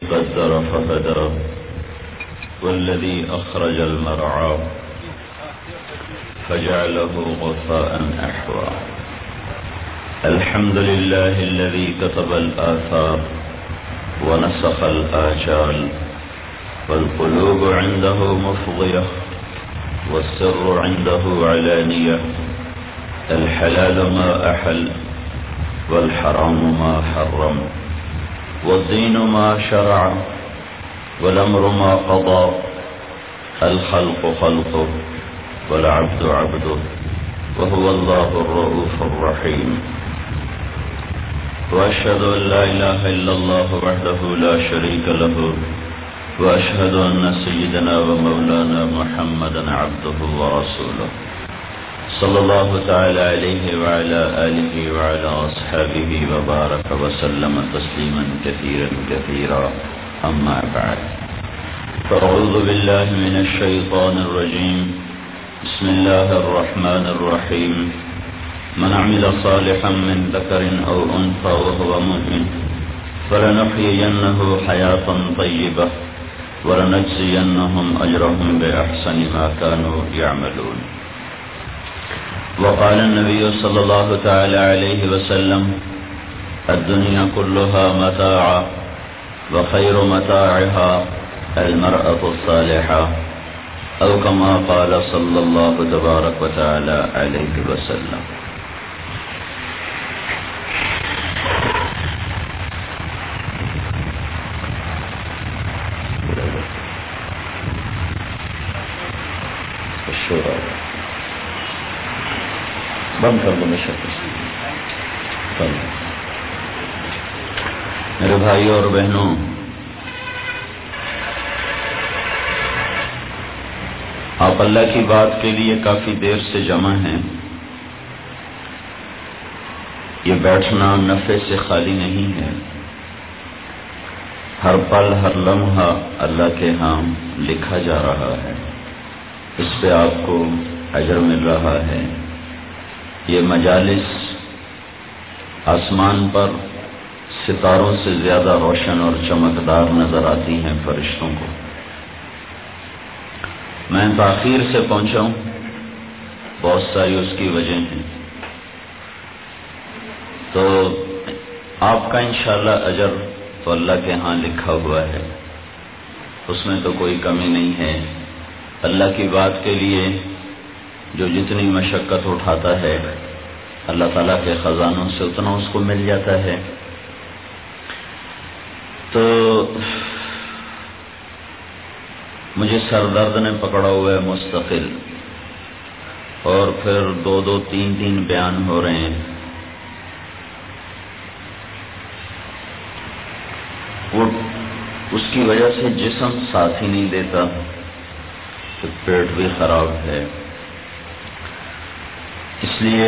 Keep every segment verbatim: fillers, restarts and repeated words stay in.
قدر فهدى والذي أخرج المرعى فجعله غثاء أحوى. الحمد لله الذي كتب الآثار ونسخ الآجال والقلوب عنده مفضية والسر عنده علانية. الحلال ما أحل والحرام ما حرم والدين ما شرع والأمر ما قضى. الخلق خلقه والعبد عبده وهو الله الرؤوف الرحيم. وأشهد أن لا إله إلا الله وحده لا شريك له وأشهد أن سيدنا ومولانا محمدا عبده ورسوله صلى الله تعالى عليه وعلى آله وعلى أصحابه وبارك وسلم تسليما كثيرا كثيرا. أما بعد، فأعوذ بالله من الشيطان الرجيم. بسم الله الرحمن الرحيم. من عمل صالحا من ذكر أو أنثى وهو مؤمن فلنحيينه حياة طيبة ولنجزينهم أجرهم بأحسن ما كانوا يعملون. وقال النبي صلى الله تعالى عليه وسلم: الدنيا كلها متاع وخير متاعها المرأة الصالحة، أو كما قال صلى الله تبارك وتعالى عليه وسلم. بند کر دو میرے بھائیوں اور بہنوں، آپ اللہ کی بات کے لیے کافی دیر سے جمع ہیں. یہ بیٹھنا نفع سے خالی نہیں ہے. ہر پل ہر لمحہ اللہ کے ہاں لکھا جا رہا ہے. اس پہ آپ کو اجر مل رہا ہے. یہ مجالس آسمان پر ستاروں سے زیادہ روشن اور چمکدار نظر آتی ہیں فرشتوں کو. میں تاخیر سے پہنچا ہوں، بہت ساری اس کی وجہ ہیں. تو آپ کا انشاءاللہ اجر تو اللہ کے ہاں لکھا ہوا ہے، اس میں تو کوئی کمی نہیں ہے. اللہ کی بات کے لیے جو جتنی مشقت اٹھاتا ہے اللہ تعالیٰ کے خزانوں سے اتنا اس کو مل جاتا ہے. تو مجھے سر درد نے پکڑا ہوا ہے مستقل، اور پھر دو دو تین تین بیان ہو رہے ہیں. وہ اس کی وجہ سے جسم ساتھ ہی نہیں دیتا، تو پیٹ بھی خراب ہے. اس لیے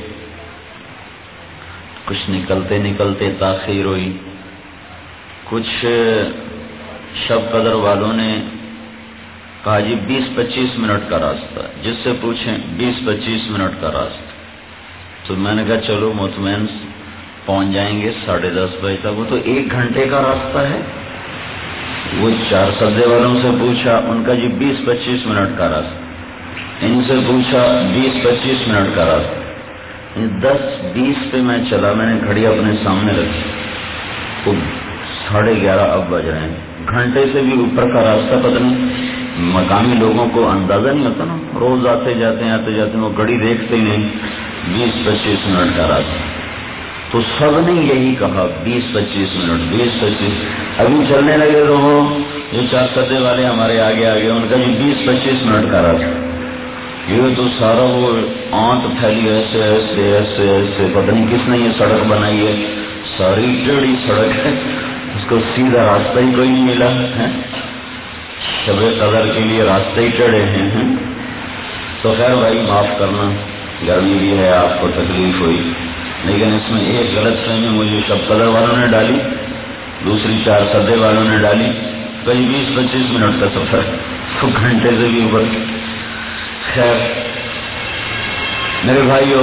کچھ نکلتے نکلتے تاخیر ہوئی. کچھ شب قدر والوں نے کہا جی بیس پچیس منٹ کا راستہ، جس سے پوچھیں بیس پچیس منٹ کا راستہ. تو میں نے کہا چلو مطمئن پہنچ جائیں گے ساڑھے دس بجے تک. وہ تو ایک گھنٹے کا راستہ ہے. وہ چار سدے والوں سے پوچھا، ان کا جی بیس پچیس منٹ کا راستہ. ان سے پوچھا بیس پچیس منٹ کا راستہ. دس بیس پہ میں چلا، میں نے گھڑی اپنے سامنے رکھی. وہ ساڑھے گیارہ اب بج رہے ہیں. گھنٹے سے بھی اوپر کا راستہ پتہ نہیں. مقامی لوگوں کو اندازہ نہیں ہوتا نا، روز آتے جاتے ہیں آتے جاتے ہیں، وہ گھڑی دیکھتے ہی نہیں. بیس پچیس منٹ کا راستہ. تو سب نے یہی کہا بیس پچیس منٹ بیس پچیس. ابھی چلنے لگے تو وہ جو چار سدے والے ہمارے آگے آگے، ان کا جی بیس پچیس منٹ کا راستہ. یہ تو سارا وہ آنٹ پھیلی ایسے ایسے ایسے ایسے، پتہ نہیں کس نے یہ سڑک بنائی ہے. ساری ٹیڑھی سڑک ہے، اس کو سیدھا راستہ ہی کوئی نہیں ملا ہے. شب قدر کے لیے راستے ہی ٹیڑھے ہیں. تو خیر بھائی معاف کرنا، گرمی بھی ہے، آپ کو تکلیف ہوئی. لیکن اس میں ایک غلط فہمی مجھے شب قدر والوں نے ڈالی، دوسری چار سدے والوں نے ڈالی. کئی بیس پچیس منٹ کا سفر، تو گھنٹے سے بھی اوپر. خیر میرے بھائیوں،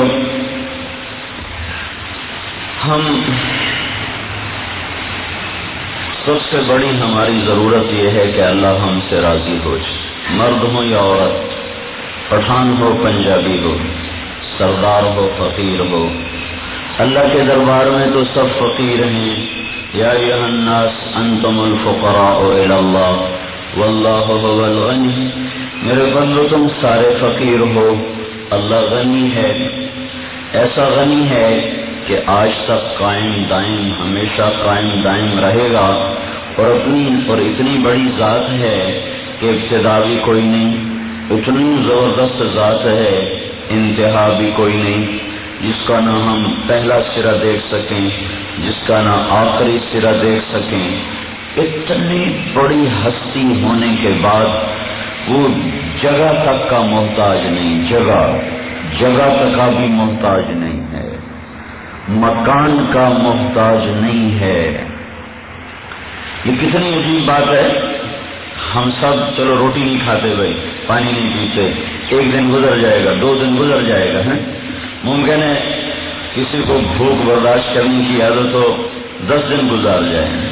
ہم سب سے بڑی ہماری ضرورت یہ ہے کہ اللہ ہم سے راضی ہو جائے، مرد ہو یا عورت، پٹھان ہو پنجابی ہو، سردار ہو فقیر ہو۔ اللہ کے دربار میں تو سب فقیر ہیں۔ یا ایھا الناس انتم الفقراء الی اللہ واللہ هو الغنی، میرے بندو تم سارے فقیر ہو، اللہ غنی ہے، ایسا غنی ہے کہ آج تک قائم دائم، ہمیشہ قائم دائم رہے گا، اور اپنی اور اتنی بڑی ذات ہے کہ ابتدا بھی کوئی نہیں، اتنی زبردست ذات ہے انتہا بھی کوئی نہیں، جس کا نہ ہم پہلا سرا دیکھ سکیں، جس کا نہ آخری سرا دیکھ سکیں۔ اتنی بڑی ہستی ہونے کے بعد وہ جگہ تک کا محتاج نہیں، جگہ جگہ تک کا بھی محتاج نہیں ہے، مکان کا محتاج نہیں ہے۔ یہ کتنی عجیب بات ہے۔ ہم سب چلو روٹی نہیں کھاتے بھائی، پانی نہیں پیتے، ایک دن گزر جائے گا، دو دن گزر جائے گا، ہے ممکن ہے کسی کو بھوک برداشت کرنے کی عادت ہو، دس دن گزار جائے،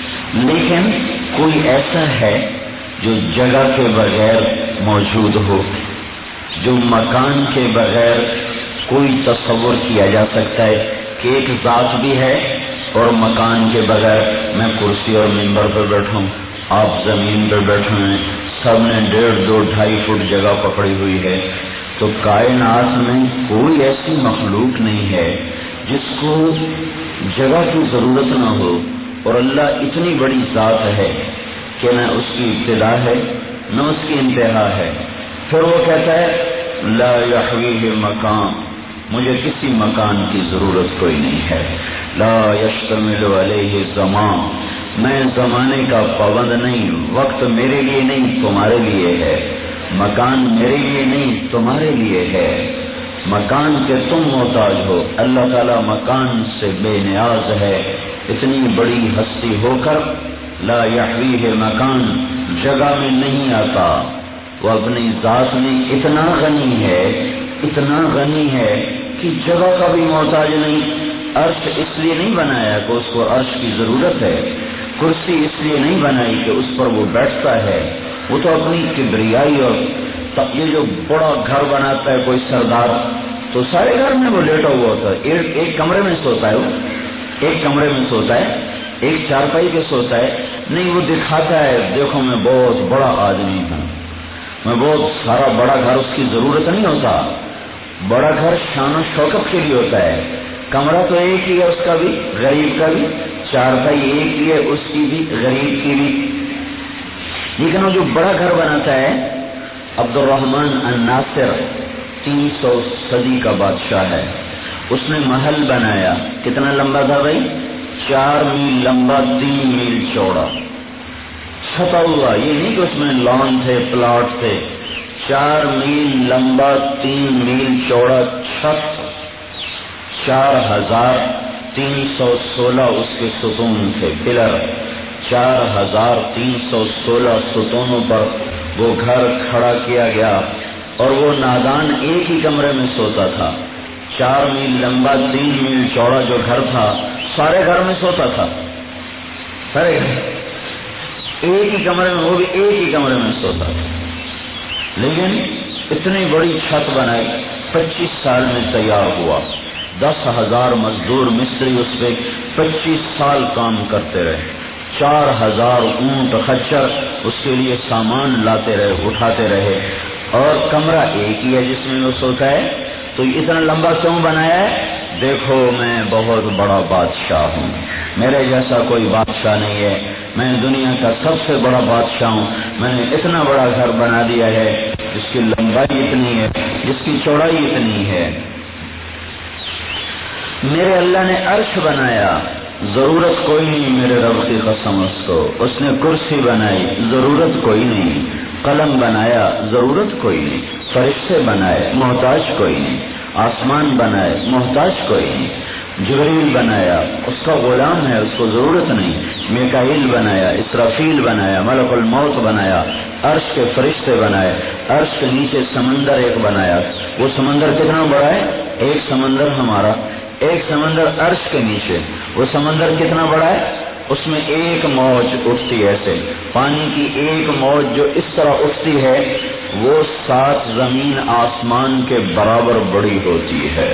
لیکن کوئی ایسا ہے جو جگہ کے بغیر موجود ہو، جو مکان کے بغیر کوئی تصور کیا جا سکتا ہے کہ ایک ذات بھی ہے اور مکان کے بغیر میں کرسی اور ممبر پر بیٹھوں، آپ زمین پر بیٹھے ہیں، سب نے ڈیڑھ دو ڈھائی فٹ جگہ پکڑی ہوئی ہے، تو کائنات میں کوئی ایسی مخلوق نہیں ہے جس کو جگہ کی ضرورت نہ ہو، اور اللہ اتنی بڑی ذات ہے کہ نہ اس کی ابتدا ہے نہ اس کی انتہا ہے۔ پھر وہ کہتا ہے لا یحویہ مکان، مجھے کسی مکان کی ضرورت کوئی نہیں ہے، لا یشتمل علیہ زمان، میں زمانے کا پابند نہیں، وقت میرے لیے نہیں تمہارے لیے ہے، مکان میرے لیے نہیں تمہارے لیے ہے، مکان کے تم محتاج ہو، اللہ تعالیٰ مکان سے بے نیاز ہے، اتنی بڑی ہستی ہو کر لا یحویہ مکان، جگہ میں نہیں آتا، وہ اپنی ذات میں اتنا غنی ہے، اتنا غنی ہے کہ جگہ کا بھی محتاج نہیں۔ عرش اس لیے نہیں بنایا کہ اس کو عرش کی ضرورت ہے، کرسی اس لیے نہیں بنائی کہ اس پر وہ بیٹھتا ہے، وہ تو اپنی کبریائی اور یہ جو بڑا گھر بناتا ہے کوئی سردار، تو سارے گھر میں وہ لیٹا ہوا ہوتا ہے، ایک, ایک کمرے میں سوتا ہے، وہ ایک کمرے میں سوتا ہے، ایک چارپائی پہ سوتا ہے، نہیں وہ دکھاتا ہے دیکھو میں بہت بڑا آدمی ہوں، میں بہت سارا بڑا گھر اس کی ضرورت نہیں ہوتا، بڑا گھر شان و شوکت کے لیے ہوتا ہے، کمرہ تو ایک ہی ہے اس کا بھی، غریب کا بھی، چارپائی ایک ہی ہے اس کی بھی، غریب کی بھی، لیکن وہ جو بڑا گھر بناتا ہے، عبد الرحمن الناصر تین سو صدی کا بادشاہ ہے، اس نے محل بنایا، کتنا لمبا تھا بھائی؟ چار میل لمبا، تین میل چوڑا، چھپا ہوا، یہ نہیں کہ اس میں لان تھے پلاٹ تھے، چار میل لمبا تین میل چوڑا چھت، چار ہزار تین سو سولہ اس کے ستون تھے، پلر، چار ہزار تین سو سولہ ستونوں پر وہ گھر کھڑا کیا گیا، اور وہ نادان ایک ہی کمرے میں سوتا تھا، چار میل لمبا تین میل چوڑا جو گھر تھا سارے گھر میں سوتا تھا، سارے ایک ہی کمرے میں، وہ بھی ایک ہی کمرے میں سوتا تھا، لیکن اتنی بڑی چھت بنائی، پچیس سال میں تیار ہوا، دس ہزار مزدور مستری اس پہ پچیس سال کام کرتے رہے، چار ہزار اونٹ خچر اس کے لیے سامان لاتے رہے، اٹھاتے رہے، اور کمرہ ایک ہی ہے جس میں وہ سوتا ہے، تو اتنا لمبا کیوں بنایا ہے؟ دیکھو میں بہت بڑا بادشاہ ہوں، میرے جیسا کوئی بادشاہ نہیں ہے، میں دنیا کا سب سے بڑا بادشاہ ہوں، میں نے اتنا بڑا گھر بنا دیا ہے جس کی لمبائی اتنی ہے، جس کی چوڑائی اتنی ہے۔ میرے اللہ نے عرش بنایا، ضرورت کوئی نہیں میرے رب کی قسم اس کو، اس نے کرسی بنائی، ضرورت کوئی نہیں، قلم بنایا، ضرورت کوئی نہیں، فرشتے بنائے، محتاج کوئی نہیں، آسمان بنائے، محتاج کوئی نہیں، جبریل بنایا، اس کا غلام ہے، اس کو ضرورت نہیں، میکائیل بنایا، اسرافیل بنایا، ملک الموت بنایا، عرش کے فرشتے بنائے، عرش کے نیچے سمندر ایک بنایا، وہ سمندر کتنا بڑا ہے؟ ایک سمندر ہمارا، ایک سمندر عرش کے نیچے، وہ سمندر کتنا بڑا ہے؟ اس میں ایک موج اٹھتی ہے، ایسے پانی کی ایک موج جو اس طرح اٹھتی ہے وہ سات زمین آسمان کے برابر بڑی ہوتی ہے۔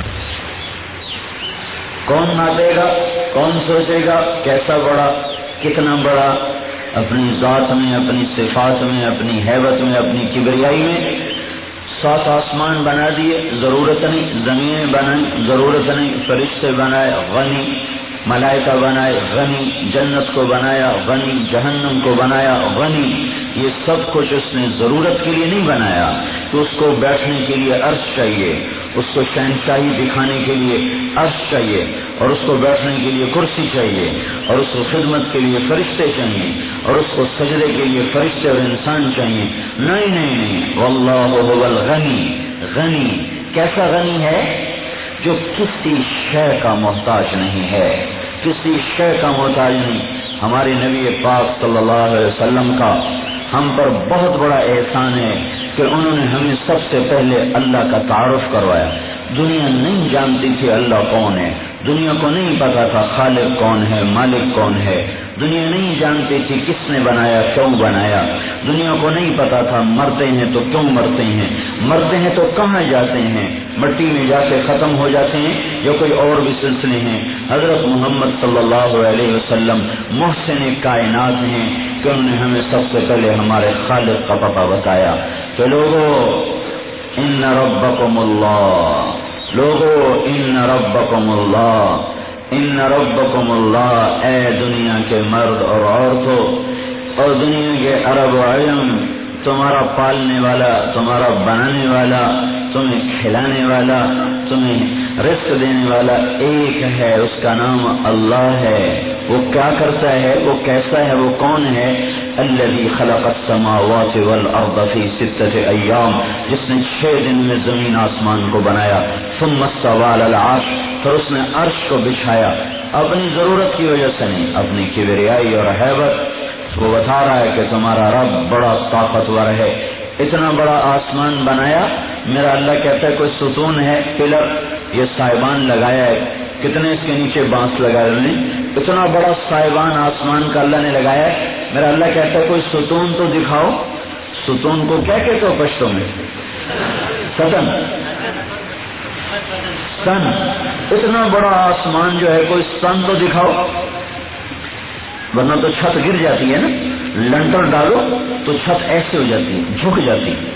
کون ناپے گا، کون سوچے گا کیسا بڑا، کتنا بڑا، اپنی ذات میں، اپنی صفات میں، اپنی ہیبت میں، اپنی کبریائی میں۔ سات آسمان بنا دیے، ضرورت نہیں، زمینیں بنائیں، ضرورت نہیں، فرشتے بنائے، غنی، ملائکہ بنائے، غنی، جنت کو بنایا، غنی، جہنم کو بنایا، غنی۔ یہ سب کچھ اس نے ضرورت کے لیے نہیں بنایا کہ اس کو بیٹھنے کے لیے عرش چاہیے، اس کو شہنشاہی دکھانے کے لیے عرش چاہیے، اور اس کو بیٹھنے کے لیے کرسی چاہیے، اور اس کو خدمت کے لیے فرشتے چاہیے، اور اس کو سجدے کے لیے فرشتے اور انسان چاہیے۔ نہیں نہیں نہیں، واللہ هو الغنی، غنی کیسا غنی ہے؟ جو کسی شے کا محتاج نہیں ہے، کسی شے کا محتاج نہیں۔ ہمارے نبی پاک صلی اللہ علیہ وسلم کا ہم پر بہت بڑا احسان ہے کہ انہوں نے ہمیں سب سے پہلے اللہ کا تعارف کروایا۔ دنیا نہیں جانتی تھی اللہ کون ہے، دنیا کو نہیں پتا تھا خالق کون ہے، مالک کون ہے، دنیا نہیں جانتی تھی کس نے بنایا، کیوں بنایا، دنیا کو نہیں پتا تھا مرتے ہیں تو کیوں مرتے ہیں، مرتے ہیں تو کہاں جاتے ہیں، مٹی میں جا کے ختم ہو جاتے ہیں یا کوئی اور بھی سلسلے ہیں۔ حضرت محمد صلی اللہ علیہ وسلم محسن کائنات ہیں کہ انہوں نے ہمیں سب سے پہلے ہمارے خالق کا پتہ بتایا کہ لوگوں ان ربکم اللہ، لوگو ان ربکم اللہ، ان ربکم اللہ، اے دنیا کے مرد اور عورتوں اور دنیا کے عرب و عجم، تمہارا پالنے والا، تمہارا بنانے والا، تمہیں کھلانے والا، تمہیں رزق دینے والا ایک ہے، اس کا نام اللہ ہے۔ وہ کیا کرتا ہے، وہ کیسا ہے، وہ کون ہے؟ الذی خلق السماوات والارض فی ستۃ ایام، جس نے چھ دن میں زمین آسمان کو بنایا۔ ثم استوى علی العرش، پھر اس نے عرش کو بچھایا، اپنی ضرورت کی وجہ سے نہیں، اپنی کبریائی اور ہیبت۔ وہ بتا رہا ہے کہ تمہارا رب بڑا طاقتور ہے، اتنا بڑا آسمان بنایا۔ میرا اللہ کہتا ہے کوئی ستون ہے، پلر، یہ سائبان لگایا ہے، کتنے اس کے نیچے بانس لگائے انہوں نے، اتنا بڑا سائبان آسمان کا اللہ نے لگایا ہے۔ میرا اللہ کہتا ہے کوئی ستون تو دکھاؤ۔ ستون کو کیا کہتے ہو پشتوں میں؟ ستن، سن، اتنا بڑا آسمان جو ہے کوئی سن تو دکھاؤ، ورنہ تو چھت گر جاتی ہے نا، لنٹر ڈالو تو چھت ایسے ہو جاتی ہے، جھک جاتی ہے۔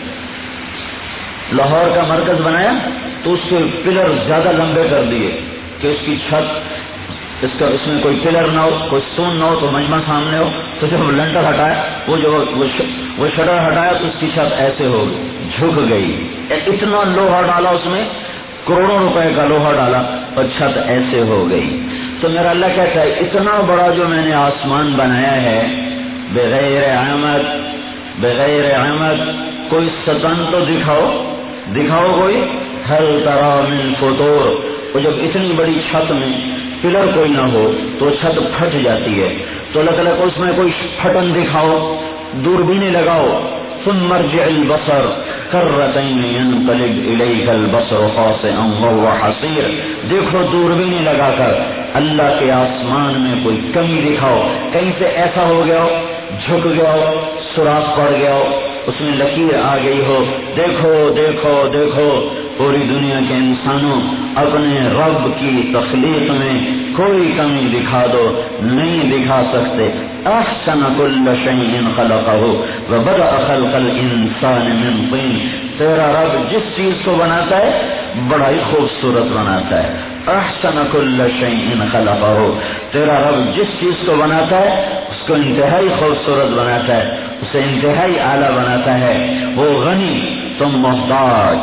لاہور کا مرکز بنایا تو اس کے پلر زیادہ لمبے کر دیے کہ اس کی چھت، اس کا اس میں کوئی پلر نہ ہو، کوئی سون نہ ہو تو مجمع سامنے ہو۔ تو جب لنٹر ہٹایا، وہ جو وہ شٹر ہٹایا تو اس کی چھت ایسے ہو گئی، جھک گئی۔ اتنا لوہا ڈالا اس میں، کروڑوں روپے کا لوہا ڈالا اور چھت ایسے ہو گئی۔ تو میرا اللہ کہتا ہے اتنا بڑا جو میں نے آسمان بنایا ہے، بغیر عمد، بغیر عمد، کوئی ستن تو دکھاؤ، دکھاؤ کوئی، ہل ترا من فطور۔ وہ جب اتنی بڑی چھت میں پلر کوئی نہ ہو تو چھت پھٹ جاتی ہے، تو اللہ تعالیٰ کو اس میں کوئی پھٹن دکھاؤ، دوربینیں لگاؤ۔ ثم ارجع البصر کرتین ينقلب الیک البصر خاسئا وهو حسیر۔ دیکھو دوربینیں لگا کر اللہ کے آسمان میں کوئی کمی دکھاؤ، کہیں سے ایسا ہو گیا ہو، جھک گیا ہو، سوراخ پڑ گیا ہو، اس میں لکیر آ گئی ہو۔ دیکھو دیکھو دیکھو، پوری دنیا کے انسانوں اپنے رب کی تخلیق میں کوئی کمی دکھا دو، نہیں دکھا سکتے۔ احسن کل شیء خلقہ وبدأ خلق الانسان من طین۔ تیرا رب جس چیز کو بناتا ہے بڑا ہی خوبصورت بناتا ہے۔ احسن کل شیء خلقہ، تیرا رب جس چیز کو بناتا ہے اس کو انتہائی خوبصورت بناتا ہے، اسے انتہائی اعلیٰ بناتا ہے۔ وہ غنی، تم محتاج،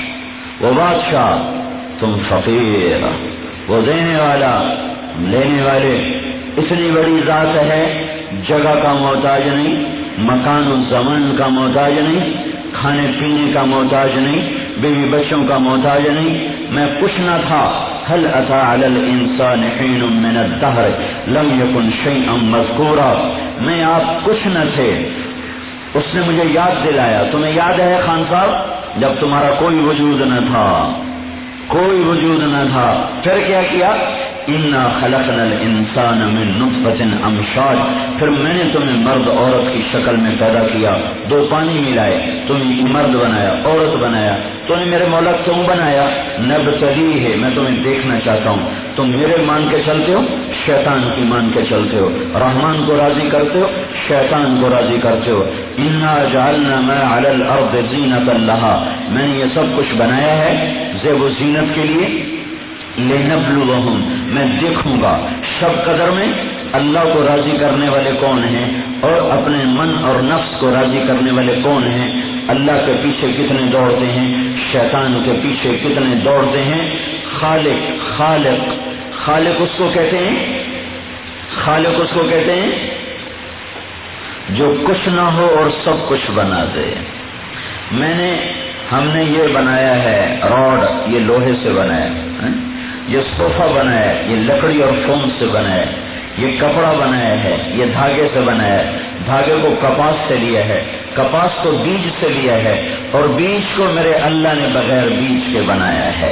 وہ بادشاہ، تم فقیر، وہ دینے والا، لینے والے۔ اتنی بڑی ذات ہے، جگہ کا محتاج نہیں، مکان و زمان کا محتاج نہیں، کھانے پینے کا محتاج نہیں، بیوی بچوں کا محتاج نہیں۔ میں پوچھنا تھا هل اتى على الانسان حين من الدهر لم يكن شيئا مذكورا، میں آپ کچھ نہ تھے، اس نے مجھے یاد دلایا۔ تمہیں یاد ہے خان صاحب جب تمہارا کوئی وجود نہ تھا، کوئی وجود نہ تھا، پھر کیا کیا؟ انا خلقنا الانسان من نطفۃ امشاج، پھر میں نے تمہیں مرد عورت کی شکل میں پیدا کیا، دو پانی ملائے، تمہیں مرد بنایا عورت بنایا، تو نے میرے مولا کیوں بنایا؟ نبتلی ہے، میں تمہیں دیکھنا چاہتا ہوں، تم میرے مان کے چلتے ہو، شیطان کی مان کے چلتے ہو، رحمان کو راضی کرتے ہو، شیطان کو راضی کرتے ہو۔ انا جعلنا ما علی الارض زینۃ لہا، میں نے یہ سب کچھ بنایا ہے زیب و زینت کے لیے، لنبلوہم، میں دیکھوں گا شب قدر میں اللہ کو راضی کرنے والے کون ہیں اور اپنے من اور نفس کو راضی کرنے والے کون ہیں، اللہ کے پیچھے کتنے دوڑتے ہیں، شیطان کے پیچھے کتنے دوڑتے ہیں۔ خالق خالق خالق اس کو کہتے ہیں، خالق اس کو کہتے ہیں جو کچھ نہ ہو اور سب کچھ بنا دے۔ میں نے ہم نے یہ بنایا ہے راڈ، یہ لوہے سے بنایا ہے، یہ صوفہ بنایا ہے، یہ لکڑی اور فوم سے بنایا ہے، یہ کپڑا بنایا ہے، یہ دھاگے سے بنایا ہے، دھاگے کو کپاس سے لیا ہے، کپاس کو بیج سے لیا ہے، اور بیج کو میرے اللہ نے بغیر بیج کے بنایا ہے۔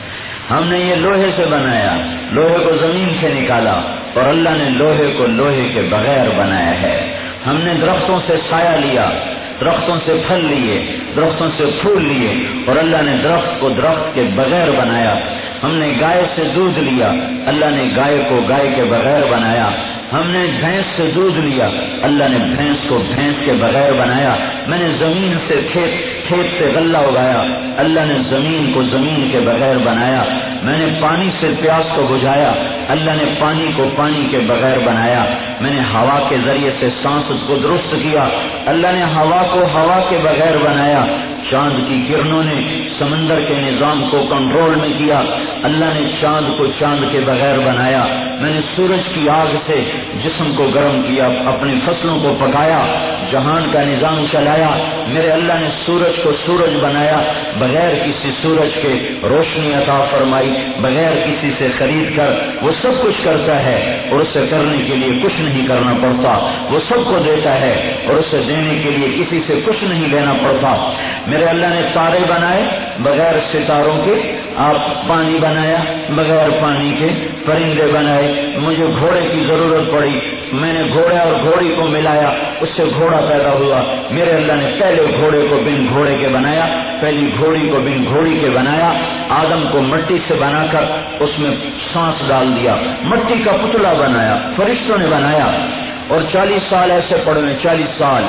ہم نے یہ لوہے سے بنایا، لوہے کو زمین سے نکالا، اور اللہ نے لوہے کو لوہے کے بغیر بنایا ہے۔ ہم نے درختوں سے سایہ لیا، درختوں سے پھل لیے، درختوں سے پھول لیے، اور اللہ نے درخت کو درخت کے بغیر بنایا۔ ہم نے گائے سے دودھ لیا، اللہ نے گائے کو گائے کے بغیر بنایا۔ ہم نے بھینس سے دودھ لیا، اللہ نے بھینس کو بھینس کے بغیر بنایا۔ میں نے زمین سے کھیت کھیت سے غلہ اگایا، اللہ نے زمین کو زمین کے بغیر بنایا۔ میں نے پانی سے پیاس کو بجھایا، اللہ نے پانی کو پانی کے بغیر بنایا۔ میں نے ہوا کے ذریعے سے سانس کو درست کیا، اللہ نے ہوا کو ہوا کے بغیر بنایا۔ چاند کی کرنوں نے سمندر کے نظام کو کنٹرول میں کیا، اللہ نے چاند کو چاند کے بغیر بنایا۔ میں نے سورج کی آگ سے جسم کو گرم کیا، اپنی فصلوں کو پکایا، جہان کا نظام چلایا۔ میرے اللہ نے سورج کو سورج بنایا، بغیر کسی سورج کے روشنی عطا فرمائی، بغیر کسی سے خرید کر وہ سب کچھ کرتا ہے، اور اسے کرنے کے لیے کچھ نہیں کرنا پڑتا۔ وہ سب کو دیتا ہے اور اسے دینے کے لیے کسی سے کچھ نہیں لینا پڑتا۔ میرے اللہ نے تارے بنائے بغیر ستاروں کے، آپ پانی بنایا بغیر پانی کے، پرندے بنائے۔ مجھے گھوڑے کی ضرورت پڑی، میں نے گھوڑے اور گھوڑی کو ملایا، اس سے گھوڑا پیدا ہوا۔ میرے اللہ نے پہلے گھوڑے کو بن گھوڑے کے بنایا، پہلی گھوڑی کو بن گھوڑی کے بنایا۔ آدم کو مٹی سے بنا کر اس میں سانس ڈال دیا، مٹی کا پتلا بنایا، فرشتوں نے بنایا۔ اور چالیس سال ایسے پڑے ہیں، چالیس سال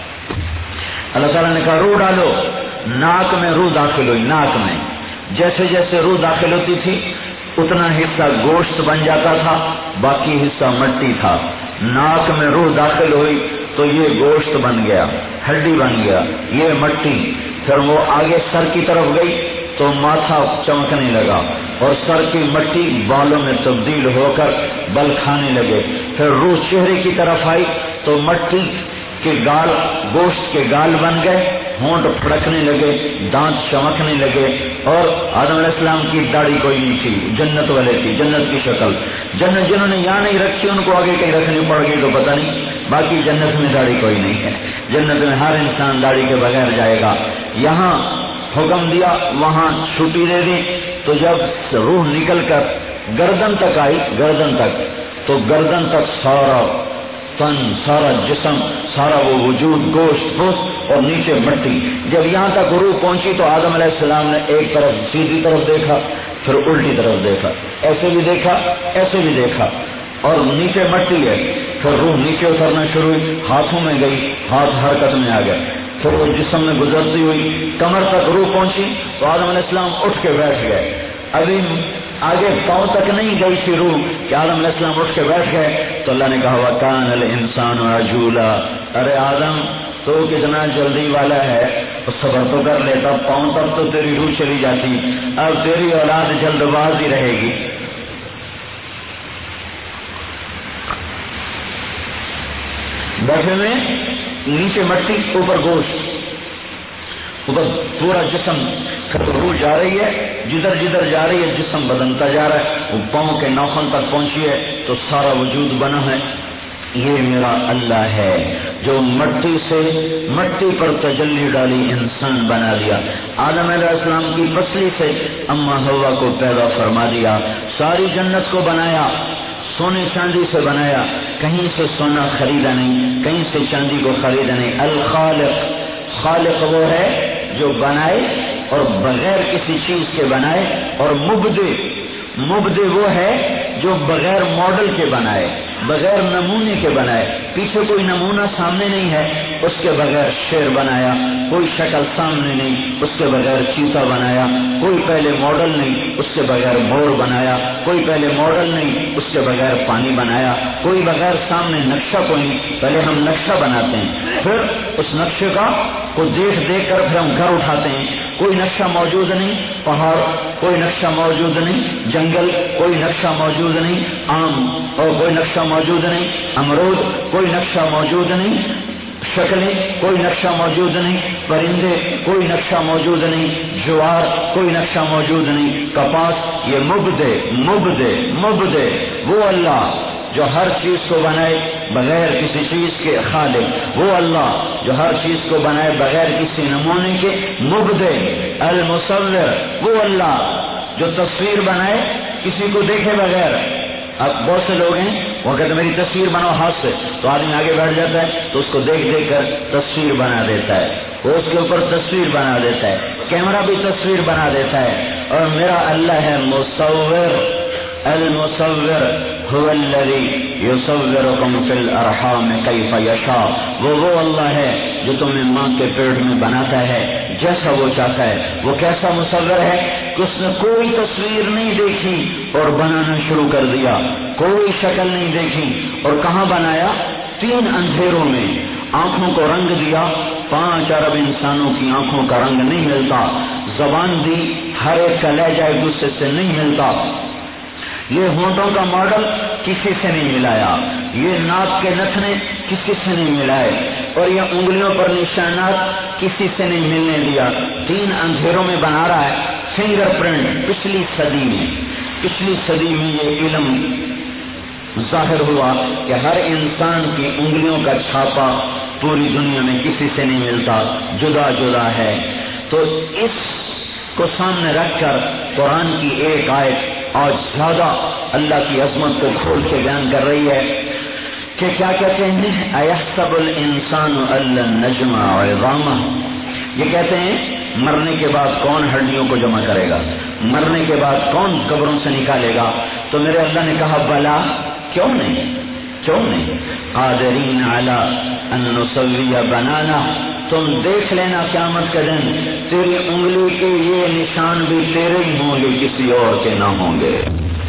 اللہ تعالیٰ نے کہا روح ڈالو، ناک میں روح داخل ہوئی، ناک میں جیسے جیسے روح داخل ہوتی تھی اتنا حصہ گوشت بن جاتا تھا، باقی حصہ مٹی تھا۔ ناک میں روح داخل ہوئی تو یہ گوشت بن گیا، ہڈی بن گیا، یہ مٹی۔ پھر وہ آگے سر کی طرف گئی تو ماتھا چمکنے لگا، اور سر کی مٹی بالوں میں تبدیل ہو کر بل کھانے لگے۔ پھر روح چہرے کی طرف آئی تو مٹی کے گال گوشت کے گال بن گئے، ہونٹ پھڑکنے لگے، دانت چمکنے لگے، اور آدم علیہ السلام کی داڑھی کوئی نہیں تھی، جنت والے تھی، جنت کی شکل۔ جنت جنہوں نے یہاں نہیں رکھی ان کو آگے کہیں رکھنی پڑ گئی تو پتہ نہیں، باقی جنت میں داڑھی کوئی نہیں ہے۔ جنت میں ہر انسان داڑھی کے بغیر جائے گا۔ یہاں حکم دیا، وہاں چھٹی دے دی، تو جب روح نکل کر گردن تک آئی، گردن تک، تو گردن تک سارا تن، سارا جسم، سارا وہ وجود گوشت پوست اور نیچے مٹی۔ جب یہاں تک روح پہنچی تو آدم علیہ السلام نے ایک طرف سیدھی طرف دیکھا، پھر الٹی طرف دیکھا، ایسے بھی دیکھا، ایسے بھی دیکھا، اور نیچے مٹی ہے۔ پھر روح نیچے اترنا شروع ہوئی، ہاتھوں میں گئی، ہاتھ حرکت میں آ گئے، پھر وہ جسم میں گزرتی ہوئی کمر تک روح پہنچی تو آدم علیہ السلام اٹھ کے بیٹھ گئے۔ ابھی آگے پاؤں تک نہیں گئی تھی روح کہ آدم علیہ السلام اٹھ کے بیٹھ گئے تو اللہ نے کہا وَكَانَ الْإِنسَانُ عَجُولًا، ارے آدم تو کتنا جلدی والا ہے، صبر تو کر لیتا، پاؤں تک تو تیری روح چلی جاتی، اب تیری اولاد جلد باز ہی رہے گی۔ بیٹھے میں نیچے مٹی، اوپر گوشت، اوپر پورا جسم، پھر روح جا رہی ہے، جدھر جدھر جا رہی ہے جسم بدلتا جا رہا ہے، وہ پاؤں کے ناخن تک پہنچی ہے تو سارا وجود بنا ہے۔ یہ میرا اللہ ہے، جو مٹی سے مٹی پر تجلی ڈالی انسان بنا دیا، آدم علیہ السلام کی پسلی سے اما حوا کو پیدا فرما دیا، ساری جنت کو بنایا، سونے چاندی سے بنایا، کہیں سے سونا خریدا نہیں، کہیں سے چاندی کو خریدا نہیں۔ الخالق، خالق وہ ہے جو بنائے اور بغیر کسی چیز کے بنائے، اور مبدع، مبدع وہ ہے جو بغیر ماڈل کے بنائے، بغیر نمونے کے بنائے، پیچھے کوئی نمونہ سامنے نہیں ہے اس کے بغیر شیر بنایا، کوئی شکل سامنے نہیں اس کے بغیر چیتا بنایا، کوئی پہلے ماڈل نہیں اس کے بغیر مور بنایا، کوئی پہلے ماڈل نہیں اس کے بغیر پانی بنایا، کوئی بغیر سامنے نقشہ کوئی نہیں، پہلے ہم نقشہ بناتے ہیں، پھر اس نقشے کا کو دیکھ دیکھ کر پھر ہم گھر اٹھاتے ہیں۔ کوئی نقشہ موجود نہیں، پہاڑ کوئی نقشہ موجود نہیں، جنگل کوئی نقشہ موجود نہیں، آم اور کوئی نقشہ موجود نہیں، امرود کوئی نقشہ موجود نہیں، شکلیں کوئی نقشہ موجود نہیں، پرندے کوئی نقشہ موجود نہیں، جوار کوئی نقشہ موجود نہیں، کپاس، یہ مبدع مبدع مبدع وہ اللہ جو ہر چیز کو بنائے بغیر کسی چیز کے، خالق وہ اللہ جو ہر چیز کو بنائے بغیر کسی نمونے کے، مبدع المصور وہ اللہ جو تصویر بنائے کسی کو دیکھے بغیر۔ اب بہت سے لوگ ہیں وہ کہتے میری تصویر بناؤ ہاتھ سے، تو آدمی آگے بیٹھ جاتا ہے تو اس کو دیکھ دیکھ کر تصویر بنا دیتا ہے، وہ اس کے اوپر تصویر بنا دیتا ہے، کیمرہ بھی تصویر بنا دیتا ہے، اور میرا اللہ ہے مصور، المصور هو الذي يصوركم في الارحام كيف يشاء، وہ وہ اللہ ہے جو تمہیں ماں کے پیٹ میں بناتا ہے جیسا وہ چاہتا ہے۔ وہ کیسا مصور ہے کہ اس نے کوئی تصویر نہیں دیکھی اور بنانا شروع کر دیا، کوئی شکل نہیں دیکھی، اور کہاں بنایا؟ تین اندھیروں میں، آنکھوں کو رنگ دیا، پانچ ارب انسانوں کی آنکھوں کا رنگ نہیں ملتا، زبان دی، ہر ایک کا لہجہ ایک دوسرے سے نہیں ملتا، یہ ہونٹوں کا ماڈل کسی سے نہیں ملایا، یہ ناک کے نتنے کسی سے نہیں ملائے، اور یہ انگلیوں پر نشانات کسی سے نہیں ملنے دیا، تین اندھیروں میں بنا رہا ہے۔ فنگر پرنٹ پچھلی صدی میں پچھلی صدی میں یہ علم ظاہر ہوا کہ ہر انسان کی انگلیوں کا چھاپا پوری دنیا میں کسی سے نہیں ملتا، جدا جدا ہے۔ تو اس کو سامنے رکھ کر قرآن کی ایک آیت آج زیادہ اللہ کی عظمت کو کھول کے بیان کر رہی ہے کہ کیا کہتے ہیں؟ اَيَحْسَبُ الْإِنسَانُ أَن لَّن نَّجْمَعَ عِظَامَهُ، یہ کہتے ہیں مرنے کے بعد کون ہڈیوں کو جمع کرے گا، مرنے کے بعد کون قبروں سے نکالے گا؟ تو میرے اللہ نے کہا بلا، کیوں نہیں، کیوں نہیں، قادرین علی ان نسوی بنانا، تم دیکھ لینا قیامت کے دن تیری انگلی کے یہ نشان بھی تیرے ہی ہوں گے، کسی اور کے نہ ہوں گے۔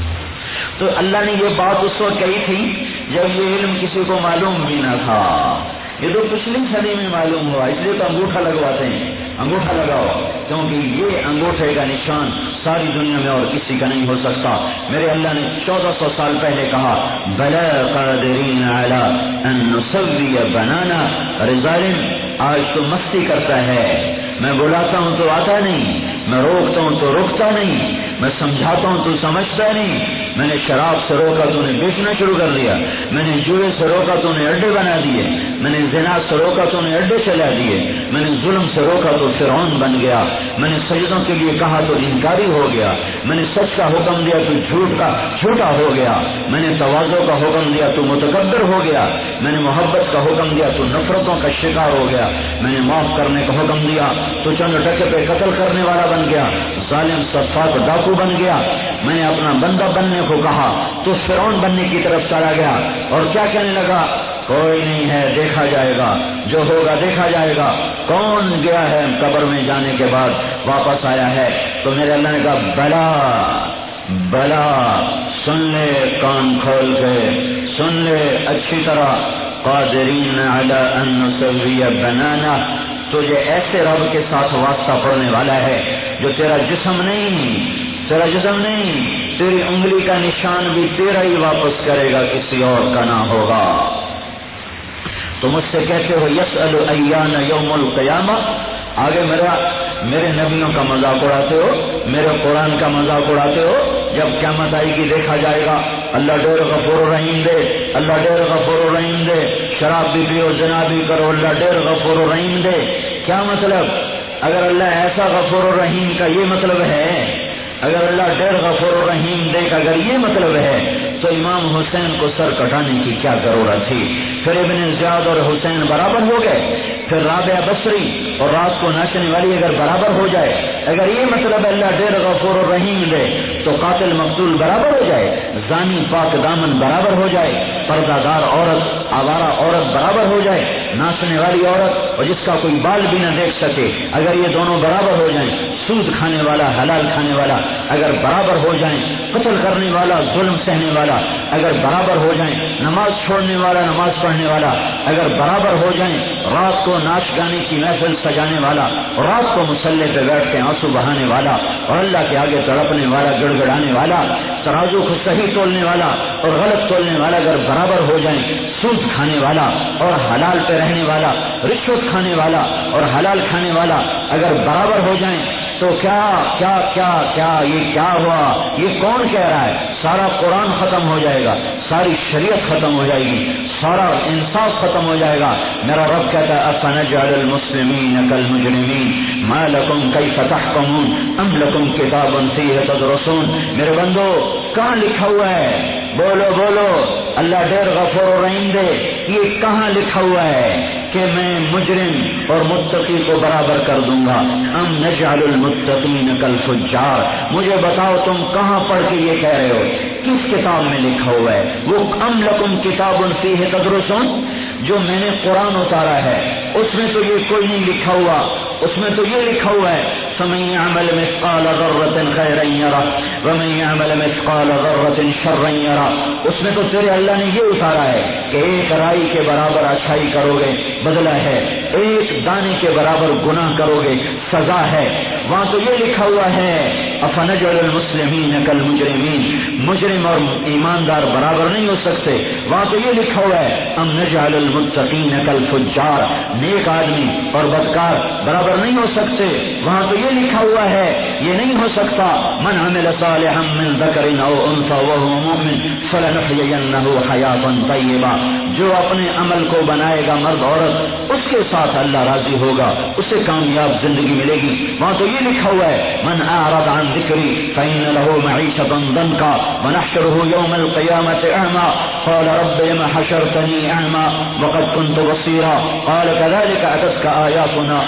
تو اللہ نے یہ بات اس وقت کہی تھی جب یہ علم کسی کو معلوم بھی نہ تھا، یہ تو پچھلی صدی میں معلوم ہوا، اس لیے تو انگوٹھا لگواتے ہیں، انگوٹھا لگاؤ، کیونکہ یہ انگوٹھے کا نشان ساری دنیا میں اور کسی کا نہیں ہو سکتا۔ میرے اللہ نے چودہ سو سال پہلے کہا بلا قادرین علی ان نسوی بنانا، ارے ظالم آج تو مستی کرتا ہے، میں بلاتا ہوں تو آتا نہیں، میں روکتا ہوں تو رکتا نہیں، میں سمجھاتا ہوں تو سمجھتا نہیں، میں نے شراب سے روکا تو نے بیچنا شروع کر دیا، میں نے جوئے سے روکا تو نے اڈے بنا دیے، میں نے زنا سے روکا تو نے اڈے چلا دیے، میں نے ظلم سے روکا تو فرعون بن گیا، میں نے سجدوں کے لیے کہا تو انکاری ہو گیا، میں نے سچ کا حکم دیا تو جھوٹ کا جھوٹا ہو گیا، میں نے تواضع کا حکم دیا تو متکبر ہو گیا، میں نے محبت کا حکم دیا تو نفرتوں کا شکار ہو گیا، میں نے معاف کرنے کا حکم دیا تو چند ٹکے پہ قتل کرنے والا بن گیا، ظالم سفاک ڈاکو بن گیا، میں نے اپنا بندہ بننے کو کہا تو فرعون بننے کی طرف چلا گیا، اور کیا کہنے لگا؟ کوئی نہیں ہے، دیکھا جائے گا، جو ہوگا دیکھا جائے گا، کون گیا ہے قبر میں جانے کے بعد واپس آیا ہے؟ تو میرے اللہ نے کہا بلا بلا، سن لے کان کھول کے، سن لے اچھی طرح، قادرین علی ان نسوی بنانا، تجھے ایسے رب کے ساتھ واسطہ پڑنے والا ہے جو تیرا جسم نہیں، تیرا جسم نہیں، تیری انگلی کا نشان بھی تیرا ہی واپس کرے گا، کسی اور کا نہ ہوگا۔ تو مجھ سے کہتے ہو یسأل ایان یوم القیامہ، آگے میرا میرے نبیوں کا مذاق اڑاتے ہو، میرے قرآن کا مذاق اڑاتے ہو، جب قیامت آئے گی دیکھا جائے گا، اللہ ڈیر غفور رحیم دے، اللہ ڈیر غفور رحیم دے، شراب بھی پیو، زنا بھی کرو، اللہ ڈیر غفور و رحیم دے. کیا مطلب؟ اگر اللہ ایسا غفور و رحیم کا یہ مطلب ہے، اگر اللہ ڈیر غفور و رحیم دے کا اگر یہ مطلب ہے تو امام حسین کو سر کٹانے کی کیا ضرورت تھی؟ پھر ابن زیاد اور حسین برابر ہو گئے. پھر رابعہ بصری اور رات کو ناچنے والی اگر برابر ہو جائے، اگر یہ مطلب اللہ ڈیر غفور و رحیم دے تو قاتل مقتول برابر ہو جائے، زانی پاک دامن برابر ہو جائے، پردہ دار عورت آوارہ عورت برابر ہو جائے، ناچنے والی عورت اور جس کا کوئی بال بھی نہ دیکھ سکے اگر یہ دونوں برابر ہو جائیں، سود کھانے والا حلال کھانے والا اگر برابر ہو جائیں، قتل کرنے والا ظلم سہنے والا اگر برابر ہو جائیں، نماز چھوڑنے والا نماز پڑھنے والا اگر برابر ہو جائیں، رات کو ناچ گانے کی محفل سجانے والا اور رات کو مسلح پہ بیٹھ کے آنسو بہانے والا اور اللہ کے آگے تڑپنے والا گڑ گڑانے والا، ترازو کو صحیح تولنے والا اور غلط تولنے والا اگر برابر ہو جائیں، سود کھانے والا اور حلال پہ رہنے والا، رشوت کھانے والا اور حلال کھانے والا اگر برابر ہو جائیں تو کیا کیا کیا کیا یہ کیا ہوا؟ یہ کون کہہ رہا ہے؟ سارا قرآن ختم ہو جائے گا، ساری شریعت ختم ہو جائے گی، سارا انصاف ختم ہو جائے گا. میرا رب کہتا ہے افنجعل المسلمین کالمجرمین ما لکم کیف تحکمون ام لکم کتاب فیہ تدرسون. میرے بندو کہاں لکھا ہوا ہے؟ بولو بولو اللہ ڈیر غفور و رحیم دے، یہ کہاں لکھا ہوا ہے کہ میں مجرم اور متقی کو برابر کر دوں گا؟ ام نجعل المتقین کالفجار. مجھے بتاؤ تم کہاں پڑھ کے یہ کہہ رہے ہو؟ کس کتاب میں لکھا ہوا ہے؟ وہ ام لکم کتاب فیہ تدرسون جو میں نے قرآن اتارا ہے اس میں تو یہ کوئی نہیں لکھا ہوا، اس میں تو یہ لکھا ہوا ہے فمن يعمل مثقال ذرة خيرا يره ومن يعمل مثقال ذرة شرا يره. اس میں تو تیرے اللہ نے یہ اتارا ہے کہ ایک رائی کے برابر اچھائی کرو گے بدلہ ہے، ایک دانے کے برابر گناہ کرو گے سزا ہے. وہاں تو یہ لکھا ہوا ہے افنجعل المسلمین کالمجرمین، مجرم اور ایماندار برابر نہیں ہو سکتے. وہاں تو یہ لکھا ہوا ہے ام نجعل المتقین کالفجار، نیک آدمی اور بدکار برابر نہیں ہو سکتے. وہاں تو یہ لکھا ہوا ہے یہ نہیں ہو سکتا من عمل صالحا من ذکر او انثى وهو مؤمن فلنحيينه حیاتا طیبا. جو اپنے عمل کو بنائے گا مرد عورت اس کے ساتھ اللہ راضی ہوگا، اسے کامیاب زندگی ملے گی. وہاں تو یہ لکھا ہوا ہے من اعرض عن ذکری فإن له معیشة ضنکا ونحشره يوم القیامة اعما قال رب لم حشرتنی اعما وقد كنت بصیرا قال كذلك اتتك آیاتنا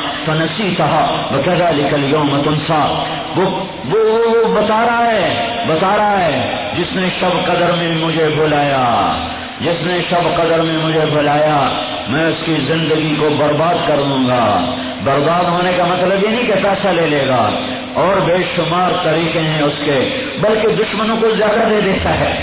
فنسیتها وكذلك اليوم تنسى. وہ وہ بتا رہا ہے بتا رہا ہے جس نے شب قدر میں مجھے بلایا، جس نے شب قدر میں مجھے بلایا میں اس کی زندگی کو برباد کر دوں گا. برباد ہونے کا مطلب یہ نہیں کہ پیسہ لے لے گا، اور بے شمار طریقے ہیں اس کے، بلکہ دشمنوں کو زیادہ دے دیتا ہے.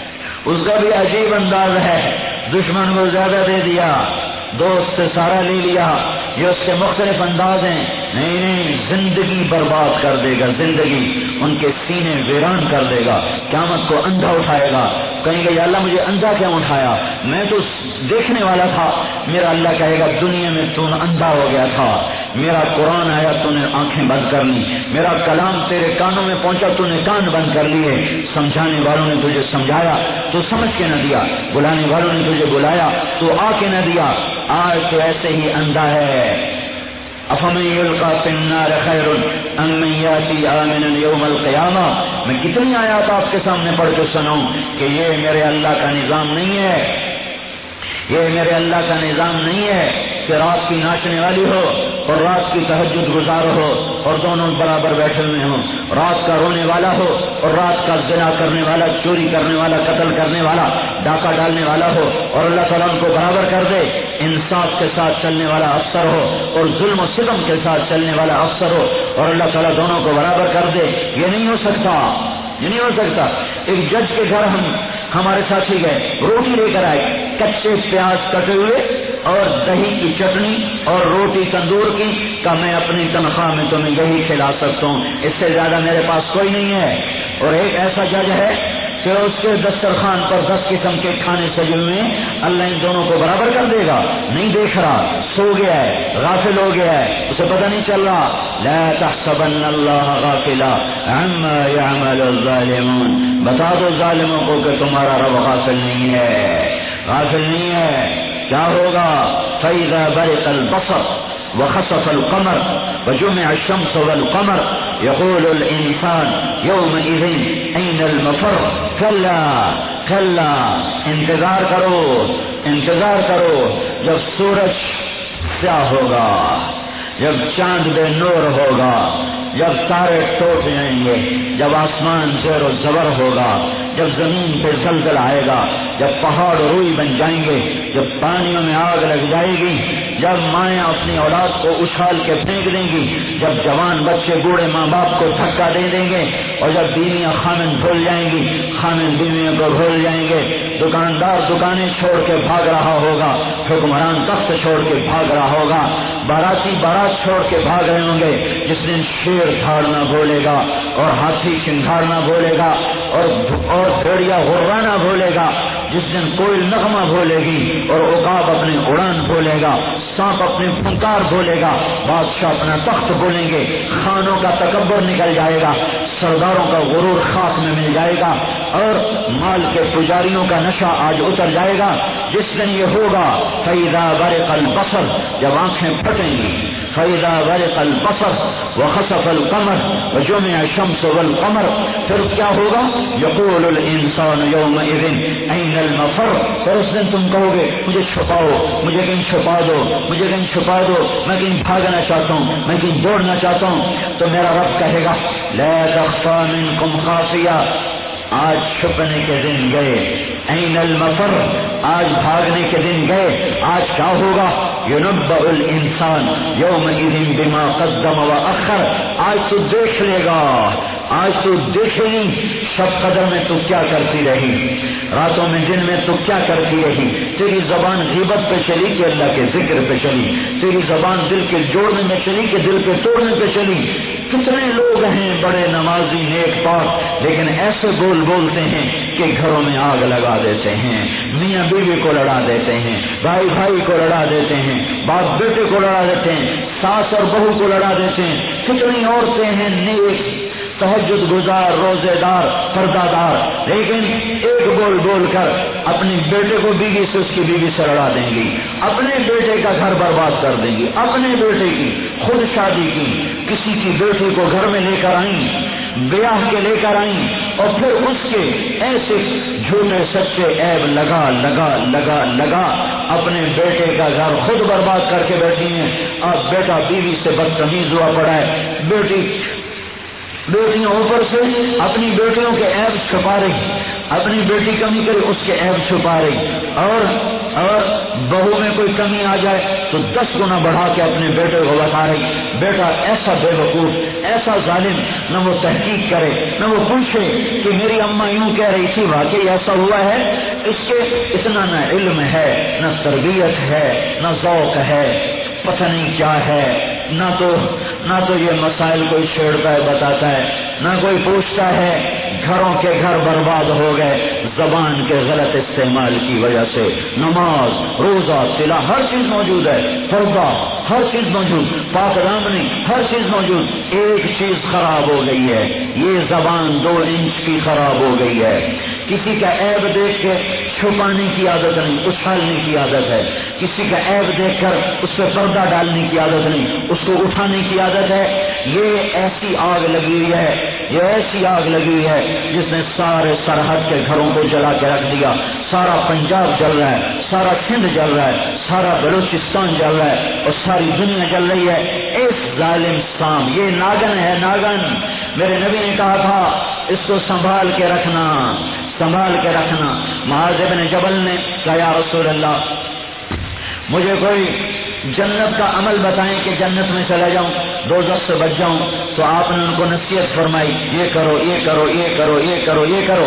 اس کا بھی عجیب انداز ہے، دشمن کو زیادہ دے دیا، دوست سے سارا لے لیا. یہ اس کے مختلف انداز ہیں. نہیں نہیں زندگی برباد کر دے گا، زندگی ان کے سینے ویران کر دے گا. قیامت کو اندھا اٹھائے گا، کہیں گے یا اللہ مجھے اندھا کیوں اٹھایا، میں تو دیکھنے والا تھا. میرا اللہ کہے گا دنیا میں تو اندھا ہو گیا تھا، میرا قرآن آیا تو نے آنکھیں بند کر لی، میرا کلام تیرے کانوں میں پہنچا تو نے کان بند کر لیے. سمجھانے والوں نے تجھے سمجھایا تو سمجھ کے نہ دیا، بلانے والوں نے تجھے بلایا تو آ کے نہ دیا. آج تو ایسے ہی اندھا ہے. افمن یلقی فی النار خیر ام من یاتی آمنا یوم القیامہ. میں کتنی آیات آپ کے سامنے پڑھ کے سناؤں کہ یہ میرے اللہ کا نظام نہیں ہے، یہ میرے اللہ کا نظام نہیں ہے کہ رات کی ناچنے والی ہو اور رات کی تہجد گزار ہو اور دونوں برابر بیٹھے ہوئے ہوں، رات کا رونے والا ہو اور رات کا زنا کرنے والا، چوری کرنے والا، قتل کرنے والا، ڈاکہ ڈالنے والا ہو اور اللہ تعالیٰ ان کو برابر کر دے. انصاف کے ساتھ چلنے والا افسر ہو اور ظلم و ستم کے ساتھ چلنے والا افسر ہو اور اللہ تعالیٰ دونوں کو برابر کر دے. یہ نہیں ہو سکتا، یہ نہیں ہو سکتا. ایک جج کے گھر ہم ہمارے ساتھی گئے، روٹی لے کر آئے، کچے پیاز کٹے ہوئے اور دہی کی چٹنی اور روٹی تندور کی. کہ میں اپنی تنخواہ میں تمہیں یہی کھلا سکتا ہوں، اس سے زیادہ میرے پاس کوئی نہیں ہے. اور ایک ایسا جج ہے کہ اس کے دسترخوان پر دس قسم کے کھانے سجے ہوئے ہیں، اللہ ان دونوں کو برابر کر دے گا. نہیں دیکھ رہا، سو گیا ہے، غافل ہو گیا ہے، اسے پتہ نہیں چل رہا. لا تحسبن اللہ غافلا عما يعمل الظالمون. بتا دو ظالموں کو کہ تمہارا رب غافل نہیں ہے، غافل نہیں ہے کیا ہوگا؟ فَإِذَا بَرِقَ الْبَصَرُ وَخَسَفَ الْقَمَرُ وَجُمِعَ الشَّمْسُ وَالْقَمَرُ يَقُولُ الْإِنسَانُ يَوْمَئِذٍ أَيْنَ الْمَفَرُّ كَلَّا كَلَّا انتظار کرو انتظار کرو جب سورج سیاہ ہوگا، جب چاند بے نور ہوگا، جب تارے ٹوٹ جائیں گے، جب آسمان زیر و زبر ہوگا، جب زمین پہ زلزلہ آئے گا، جب پہاڑ روئی بن جائیں گے، جب پانیوں میں آگ لگ جائے گی، جب مائیں اپنی اولاد کو اچھال کے پھینک دیں گی، جب جوان بچے بوڑھے ماں باپ کو دھکا دے دیں گے، اور جب بیویاں خامن بھول جائیں گی، خامن بیویوں کو بھول جائیں گے، دکاندار دکانیں چھوڑ کے بھاگ رہا ہوگا، حکمران تخت چھوڑ کے بھاگ رہا ہوگا، باراتی بارات چھوڑ کے بھاگ رہے ہوں گے، جس دن شیر دھاڑنا بولے گا اور ہاتھی چنگھاڑنا بولے گا اور اور بھیڑیا غرانا بولے گا، جس دن کوئی نغمہ بولے گی اور عقاب اپنے اڑان بولے گا، سانپ اپنے پھنکار بولے گا، بادشاہ اپنا تخت بولیں گے، خانوں کا تکبر نکل جائے گا، سرداروں کا غرور خاک میں مل جائے گا، اور مال کے پجاریوں کا نشہ آج اتر جائے گا۔ جس دن یہ ہوگا فَإِذَا بَرِقَ الْبَصَرُ، جب آنکھیں پھٹیں گی، فَإِذَا بَرِقَ الْبَصَرُ وَخَسَفَ الْقَمَرُ وَجُمِعَ الشَّمْسُ وَالْقَمَرُ، پھر کیا ہوگا؟ يَقُولُ الْإِنسَانُ يَوْمَئِذٍ أَيْنَ الْمَفَرُّ، پھر اس دن تم کہو گے مجھے چھپاؤ، مجھے کہیں چھپا دو، مجھے کہیں چھپا دو، میں کہیں بھاگنا چاہتا ہوں، میں کہیں دوڑنا چاہتا ہوں۔ تو میرا رب کہے گا لَا تَخْفَى مِنْكُمْ خَافِيَةٌ، آج چھپنے کے دن گئے، این المفر، آج بھاگنے کے دن گئے، آج کیا ہوگا؟ يُنَبَّأُ الْإِنسَانُ يَوْمَئِذٍ بِمَا قَدَّمَ وَأَخَّرَ، آج تو دیکھ لے گا، آج تو دیکھے گی شب قدر میں تو کیا کرتی رہی، راتوں میں دن میں تو کیا کرتی رہی، تیری زبان غیبت پہ چلی کہ اللہ کے ذکر پہ چلی، تیری زبان دل کے جوڑنے میں چلی کہ دل کے توڑنے پہ چلی۔ کتنے لوگ ہیں بڑے نمازی نیک پاک، لیکن ایسے بول بولتے ہیں کہ گھروں میں آگ لگا دیتے ہیں، میاں بیوی کو لڑا دیتے ہیں، بھائی بھائی کو لڑا دیتے ہیں، باپ بیٹے کو لڑا دیتے ہیں، ساس اور بہو کو لڑا دیتے ہیں۔ کتنی عورتیں ہیں نیک، تہجد گزار، روزے دار، پردہ دار، لیکن ایک بول بول کر اپنے بیٹے کو بیوی سے اس کی بیوی سے لڑا دیں گی، اپنے بیٹے کا گھر برباد کر دیں گی، اپنے بیٹے کی خود شادی کی، کسی کی بیٹی کو گھر میں لے کر آئیں، بیاہ کے لے کر آئیں، اور پھر اس کے ایسے جھوٹے سچے عیب لگا لگا لگا لگا اپنے بیٹے کا گھر خود برباد کر کے بیٹھی ہیں۔ اب بیٹا بیوی سے بدتمیز ہوا پڑا ہے، بیٹی بیٹیاں اوپر سے اپنی بیٹیوں کے عیب چھپا رہی، اپنی بیٹی کمی کرے اس کے عیب چھپا رہی، اور اور بہو میں کوئی کمی آ جائے تو دس گنا بڑھا کے اپنے بیٹے کو بتا رہی۔ بیٹا ایسا بے وقوف، ایسا ظالم، نہ وہ تحقیق کرے، نہ وہ پوچھے کہ میری اماں یوں کہہ رہی تھی واقعی ایسا ہوا ہے، اس کے اتنا نہ علم ہے، نہ تربیت ہے، نہ ذوق ہے، پتہ نہیں کیا ہے، نہ تو نہ تو یہ مسائل کوئی چھیڑتا ہے بتاتا ہے، نہ کوئی پوچھتا ہے۔ گھروں کے گھر برباد ہو گئے زبان کے غلط استعمال کی وجہ سے۔ نماز، روزہ، تلا، ہر چیز موجود ہے، پردہ ہر چیز موجود، پاک دامنی ہر چیز موجود، ایک چیز خراب ہو گئی ہے، یہ زبان دو انچ کی خراب ہو گئی ہے۔ کسی کا عیب دیکھ کے چھپانے کی عادت نہیں، اچھالنے کی عادت ہے، کسی کا عیب دیکھ کر اس پہ پردہ ڈالنے کی عادت نہیں، اس کو اٹھانے کی عادت ہے۔ یہ ایسی آگ لگی ہوئی ہے، یہ ایسی آگ لگی ہوئی ہے جس نے سارے سرحد کے گھروں کو جلا کے رکھ دیا، سارا پنجاب جل رہا ہے، سارا سندھ جل رہا ہے، سارا بلوچستان جل رہا ہے، اور ساری دنیا جل رہی ہے۔ اس ظالم سام، یہ ناگن ہے، ناگن۔ میرے نبی نے کہا تھا اس کو سنبھال کے رکھنا، سنبھال کے رکھنا۔ معاذ بن جبل نے کہا یا رسول اللہ مجھے کوئی جنت کا عمل بتائیں کہ جنت میں چلا جاؤں، دوزخ سے بچ جاؤں۔ تو آپ نے ان کو نصیحت فرمائی، یہ کرو یہ کرو یہ کرو یہ کرو یہ کرو،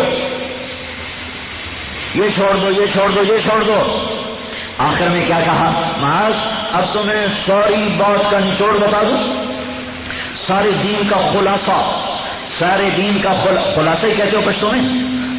یہ چھوڑ دو یہ چھوڑ دو یہ چھوڑ دو۔ آخر میں کیا کہا؟ معاذ اب تمہیں ساری بات کا نچوڑ بتا دوں، سارے دین کا خلاصہ، سارے دین کا خلاصہ ہی کہتے ہو پشتوں میں،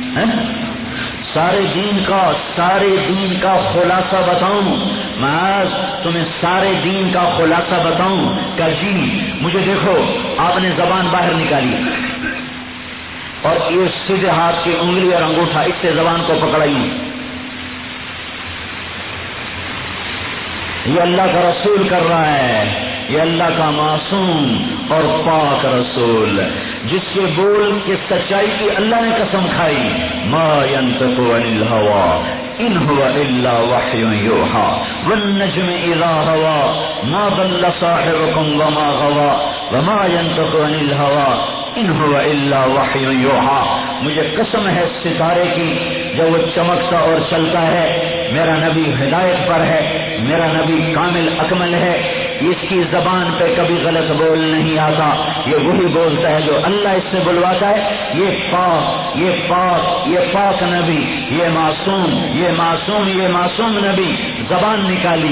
سارے دین کا سارے دین کا خلاصہ بتاؤں؟ معاذ تمہیں سارے دین کا خلاصہ بتاؤں؟ کہ جی مجھے دیکھو۔ آپ نے زبان باہر نکالی اور یہ سیدھے ہاتھ کی انگلی اور انگوٹھا اس سے زبان کو پکڑائی، یہ اللہ کا رسول کر رہا ہے، یہ اللہ کا معصوم اور پاک رسول جس کے بول کی سچائی کی اللہ نے قسم کھائی، ما ينطق عن الهوى ان هو الا وحی یوحى والنجم اذا هوى ما ضل صاحبكم وما غوى وما ينطق عن الهوى ان هو الا وحی یوحى۔ مجھے قسم ہے ستارے کی جب وہ چمکتا اور چلتا ہے، میرا نبی ہدایت پر ہے، میرا نبی کامل اکمل ہے، اس کی زبان پہ کبھی غلط بول نہیں آتا، یہ وہی بولتا ہے جو اللہ اس سے بلواتا ہے۔ یہ پاک یہ پاک یہ پاک نبی، یہ معصوم یہ معصوم یہ معصوم نبی زبان نکالی،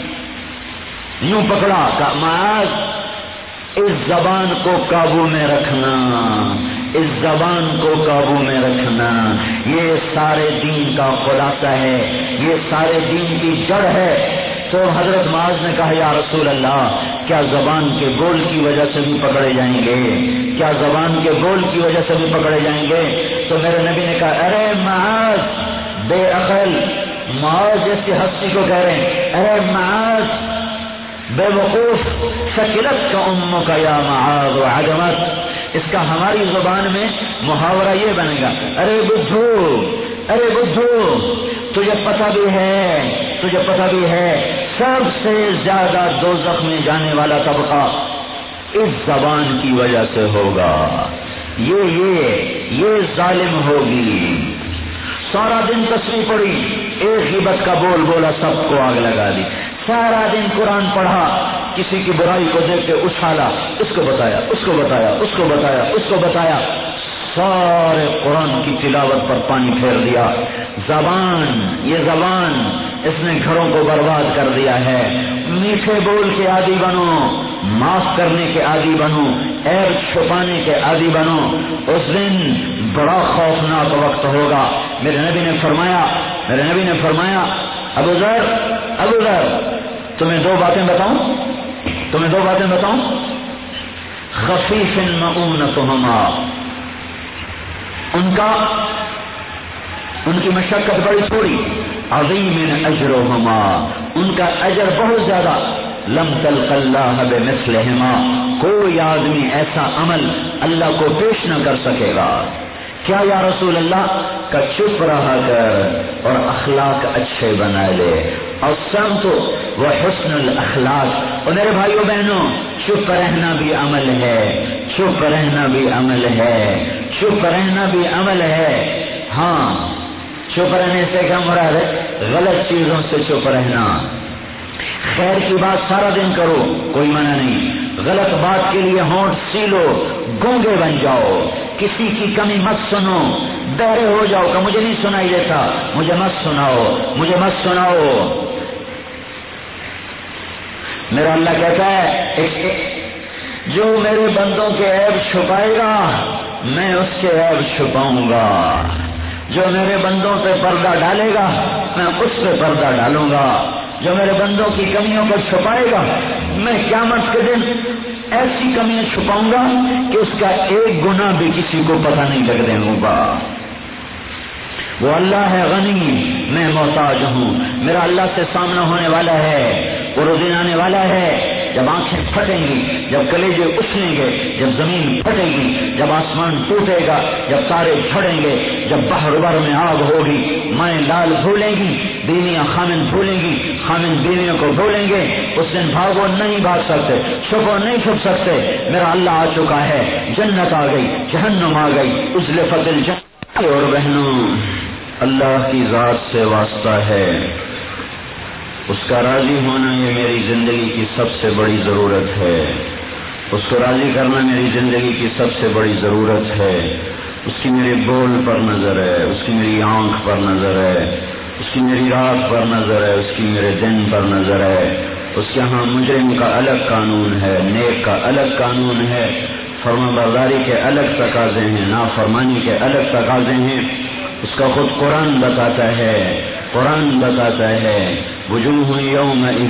یوں پکڑا کہ معاذ اس زبان کو قابو میں رکھنا، اس زبان کو قابو میں رکھنا، یہ سارے دین کا خلاصہ ہے، یہ سارے دین کی جڑ ہے۔ تو حضرت معاذ نے کہا یا رسول اللہ، کیا زبان کے بول کی وجہ سے بھی پکڑے جائیں گے؟ کیا زبان کے بول کی وجہ سے بھی پکڑے جائیں گے؟ تو میرے نبی نے کہا ارے معاذ بے عقل، معاذ جیسی ہستی کو کہہ رہے ہیں، ارے معاذ بے وقوف، شکلت کا اموں کا یا معاذ عجمت۔ اس کا ہماری زبان میں محاورہ یہ بنے گا، ارے بدھو ارے بدھو تجھے پتہ بھی ہے تجھے پتہ بھی ہے سب سے زیادہ دوزخ میں جانے والا طبقہ اس زبان کی وجہ سے ہوگا، یہ یہ یہ ظالم ہوگی۔ سارا دن تسبیح پڑھی، ایک غیبت کا بول بولا، سب کو آگ لگا دی۔ سارا دن قرآن پڑھا، کسی کی برائی کو دیکھ کے اچھالا، اس کو بتایا اس کو بتایا اس کو بتایا اس کو بتایا، سارے قرآن کی تلاوت پر پانی پھیر دیا۔ زبان یہ زبان اس نے گھروں کو برباد کر دیا ہے۔ میٹھے بول کے عادی بنو، معاف کرنے کے عادی بنو، عیب چھپانے کے عادی بنو، اس دن بڑا خوفناک وقت ہوگا۔ میرے نبی نے فرمایا میرے نبی نے فرمایا ابو ذر ابو ذر تمہیں دو باتیں بتاؤں تمہیں دو باتیں بتاؤں خفیف مؤونتہما، ان کا ان کی مشقت بڑی تھوڑی، عظیم اجرہما، ان کا اجر بہت زیادہ، لم تلق اللہ بمثلہما، کوئی آدمی ایسا عمل اللہ کو پیش نہ کر سکے گا۔ کیا یا رسول اللہ کا چپ رہا کر اور اخلاق اچھے بنا لے، اور سمت و حسن الاخلاق۔ اور میرے بھائیوں بہنوں، چپ رہنا بھی عمل ہے، چپ رہنا بھی عمل ہے، چپ رہنا بھی عمل ہے۔ ہاں، چپ رہنے سے کیا مراد ہے؟ غلط چیزوں سے چپ رہنا۔ خیر کی بات سارا دن کرو، کوئی منع نہیں، غلط بات کے لیے ہونٹ سیلو، گونگے بن جاؤ، کسی کی کمی مت سنو، بہرے ہو جاؤ کہ مجھے نہیں سنائی دیتا، مجھے مت سناؤ مجھے مت سناؤ۔ میرا اللہ کہتا ہے جو میرے بندوں کے عیب چھپائے گا میں اس کے عیب چھپاؤں گا، جو میرے بندوں پہ پردہ ڈالے گا میں اس پہ پردہ ڈالوں گا، جو میرے بندوں کی کمیوں کو چھپائے گا میں قیامت کے دن ایسی کمیاں چھپاؤں گا کہ اس کا ایک گناہ بھی کسی کو پتہ نہیں لگنے ہوگا۔ وہ اللہ ہے غنی، میں محتاج ہوں، میرا اللہ سے سامنا ہونے والا ہے، وہ دن آنے والا ہے جب آنکھیں پھٹیں گی، جب کلیجے اچھلیں گے، جب زمین پھٹے گی، جب آسمان ٹوٹے گا، جب تارے جھڑیں گے، جب بحر بر میں آگ ہوگی، مائیں لال بھولیں گی، بیویاں خامن بھولیں گی، خامن بیویوں کو بھولیں گے، اس دن بھاگو نہیں بھاگ سکتے، چھپو نہیں چھپ سکتے، میرا اللہ آ چکا ہے، جنت آ گئی، جہنم آ گئی، ازلفت الجنہ۔ اور بہنوں، اللہ کی ذات سے واسطہ ہے، اس کا راضی ہونا یہ میری زندگی کی سب سے بڑی ضرورت ہے، اس کو راضی کرنا میری زندگی کی سب سے بڑی ضرورت ہے۔ اس کی میرے بول پر نظر ہے، اس کی میری آنکھ پر نظر ہے، اس کی میری رات پر نظر ہے، اس کی میرے دن پر نظر ہے۔ اس کے ہاں مجرم کا الگ قانون ہے، نیک کا الگ قانون ہے، فرما برداری کے الگ تقاضے ہیں، نافرمانی کے الگ تقاضے ہیں۔ اس کا خود قرآن بتاتا ہے قرآن بتاتا ہے وجوہ یومئذ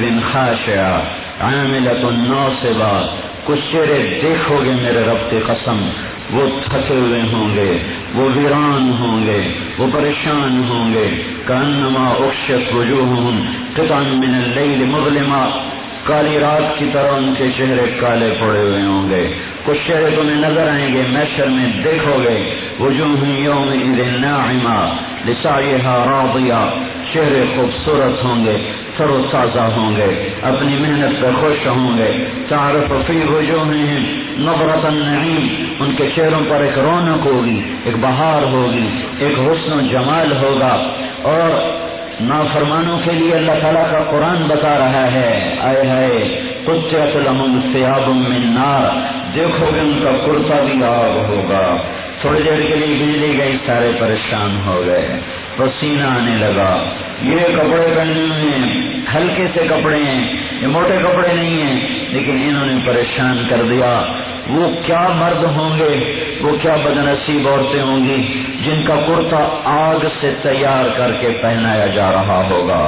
خاشعہ عاملۃ ناصبہ، کچھ چہرے دیکھو گے میرے رب کی قسم، وہ تھکے ہوئے ہوں گے، وہ ویران ہوں گے، وہ پریشان ہوں گے. کانما اخشت وجوہہم قطعا من اللیل مظلما، کالی رات کی طرح ان کے چہرے کالے پڑے ہوئے ہوں گے. کچھ چہرے تمہیں نظر آئیں گے، محشر میں دیکھو گے. وجوہ یومئذ ناعمہ لسعیہا راضیہ، چہرے خوبصورت ہوں گے، تر و تازہ ہوں گے، اپنی محنت پہ خوش ہوں گے. تعرف فی وجوہہم نظرۃ النعیم، ان کے چہروں پر ایک رونق ہوگی، ایک بہار ہوگی، ایک حسن و جمال ہوگا. اور نافرمانوں کے لیے اللہ تعالیٰ کا قرآن بتا رہا ہے، آئے ہائے قطعت لہم ثیاب من نار، دیکھو گے ان کا کرتا بھی آگ ہوگا. تھوڑی دیر کے لیے بجلی گئی، سارے پریشان ہو گئے، پسینہ آنے لگا. یہ کپڑے پہنے ہوئے ہیں، ہلکے سے کپڑے ہیں، یہ موٹے کپڑے نہیں ہیں، لیکن انہوں نے پریشان کر دیا. وہ کیا مرد ہوں گے، وہ کیا بدنصیب عورتیں ہوں گی جن کا کرتا آگ سے تیار کر کے پہنایا جا رہا ہوگا.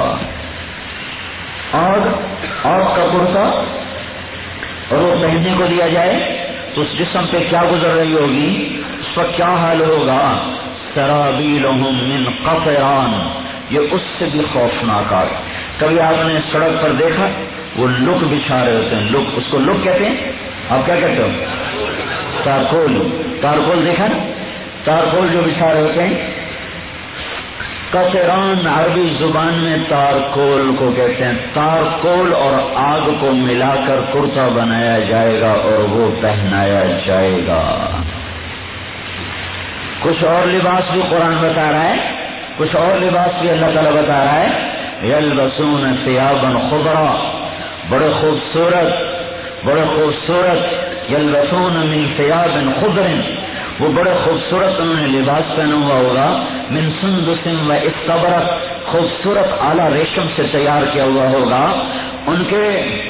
آگ آگ کا کرتا اور وہ پہننے کو دیا جائے تو اس جسم پہ کیا گزر رہی ہوگی، اس وقت کیا حال ہوگا. سرابیلہم من قطران، یہ اس سے بھی خوفناک آگ. کبھی آپ نے سڑک پر دیکھا وہ لک بچھا رہے ہوتے ہیں، لک، اس کو لک کہتے ہیں. آپ کیا کہتے ہو؟ تارکول. تارکول دیکھا نا، تارکول جو بچھا رہے ہوتے ہیں. قطران عربی زبان میں تارکول کو کہتے ہیں. تارکول اور آگ کو ملا کر کرتا بنایا جائے گا اور وہ پہنایا جائے گا. کچھ اور لباس بھی قرآن بتا رہا ہے، کچھ اور لباس بھی اللہ تعالیٰ بتا رہا ہے. یلبسون ثیابا خضرا، بڑے خوبصورت بڑے خوبصورت یلبسون من ثیاب خضر، وہ بڑے خوبصورت انہوں نے لباس پہنا ہوا ہوگا. من سندس و استبرق، خوبصورت اعلیٰ ریشم سے تیار کیا ہوا ہوگا. ان کے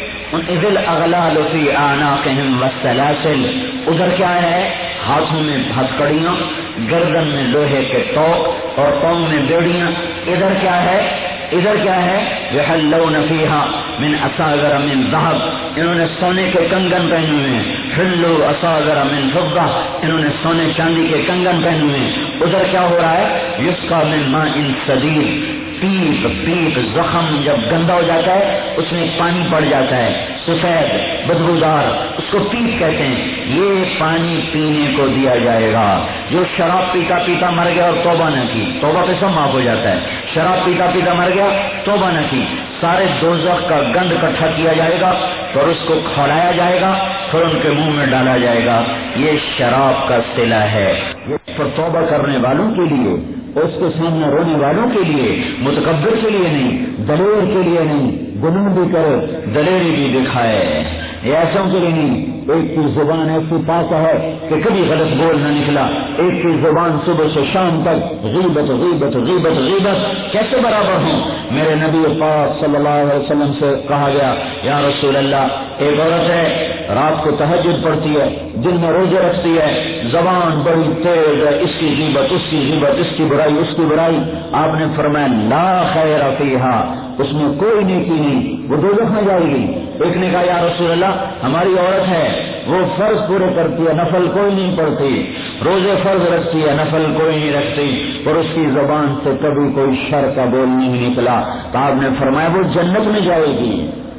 اذ الاغلال فی اعناقہم والسلاسل، ادھر کیا ہے، ہاتھوں میں ہتھکڑیاں، گردن میں لوہے کے توق اور پاؤں میں بیڑیاں. ادھر کیا ہے، ادھر کیا ہے، یحلون فیہا من اساور من ذہب، انہوں نے سونے کے کنگن پہنے ہوئے ہیں. حلوا اساور من فضہ، انہوں نے سونے چاندی کے کنگن پہنے ہوئے ہیں. ادھر کیا ہو رہا ہے، یسقا من ماء صدید، پیپ پیپ زخم جب گندا ہو جاتا ہے اس میں پانی پڑ جاتا ہے سفید بدبودار، اس کو پیپ کہتے ہیں. یہ پانی پینے کو دیا جائے گا. جو شراب پیتا پیتا مر گیا اور توبہ نہ کی، توبہ پہ سب معاف ہو جاتا ہے. شراب پیتا پیتا مر گیا، توبہ نہ کی، سارے دوزخ کا گند اکٹھا کیا جائے گا اور اس کو کھولایا جائے گا، پھر ان کے منہ میں ڈالا جائے گا. یہ شراب کا صلہ ہے. یہ پر توبہ کرنے والوں کے لیے، اس کے سامنے رونے والوں کے لیے، متکبر کے لیے نہیں، دلیر کے لیے نہیں. گناہ بھی کرے، دلیری بھی دکھائے، یہ ایسوں کے لیے نہیں. ایک کی زبان ایسی پاک ہے کہ کبھی غلط بول نہ نکلا، ایک کی زبان صبح سے شام تک غیبت غیبت غیبت غیبت کیسے برابر ہوں. میرے نبی پاک صلی اللہ علیہ وسلم سے کہا گیا، یا رسول اللہ، ایک عورت ہے رات کو تہجد پڑھتی ہے، دن میں روزے رکھتی ہے، زبان بڑی تیز ہے، اس کی غیبت اس کی غیبت اس کی برائی اس کی برائی. آپ نے فرمایا لا خیر فیہا، اس میں کوئی نیکی نہیں، وہ دوزخ میں جائے گی. ایک نے کہا، یا رسول اللہ، ہماری عورت ہے وہ فرض پورے کرتی ہے، نفل کوئی نہیں پڑھتی، روزے فرض رکھتی ہے، نفل کوئی نہیں رکھتی، اور اس کی زبان سے کبھی کوئی شر کا بول نہیں نکلا. تو آپ نے فرمایا وہ جنت میں جائے گی.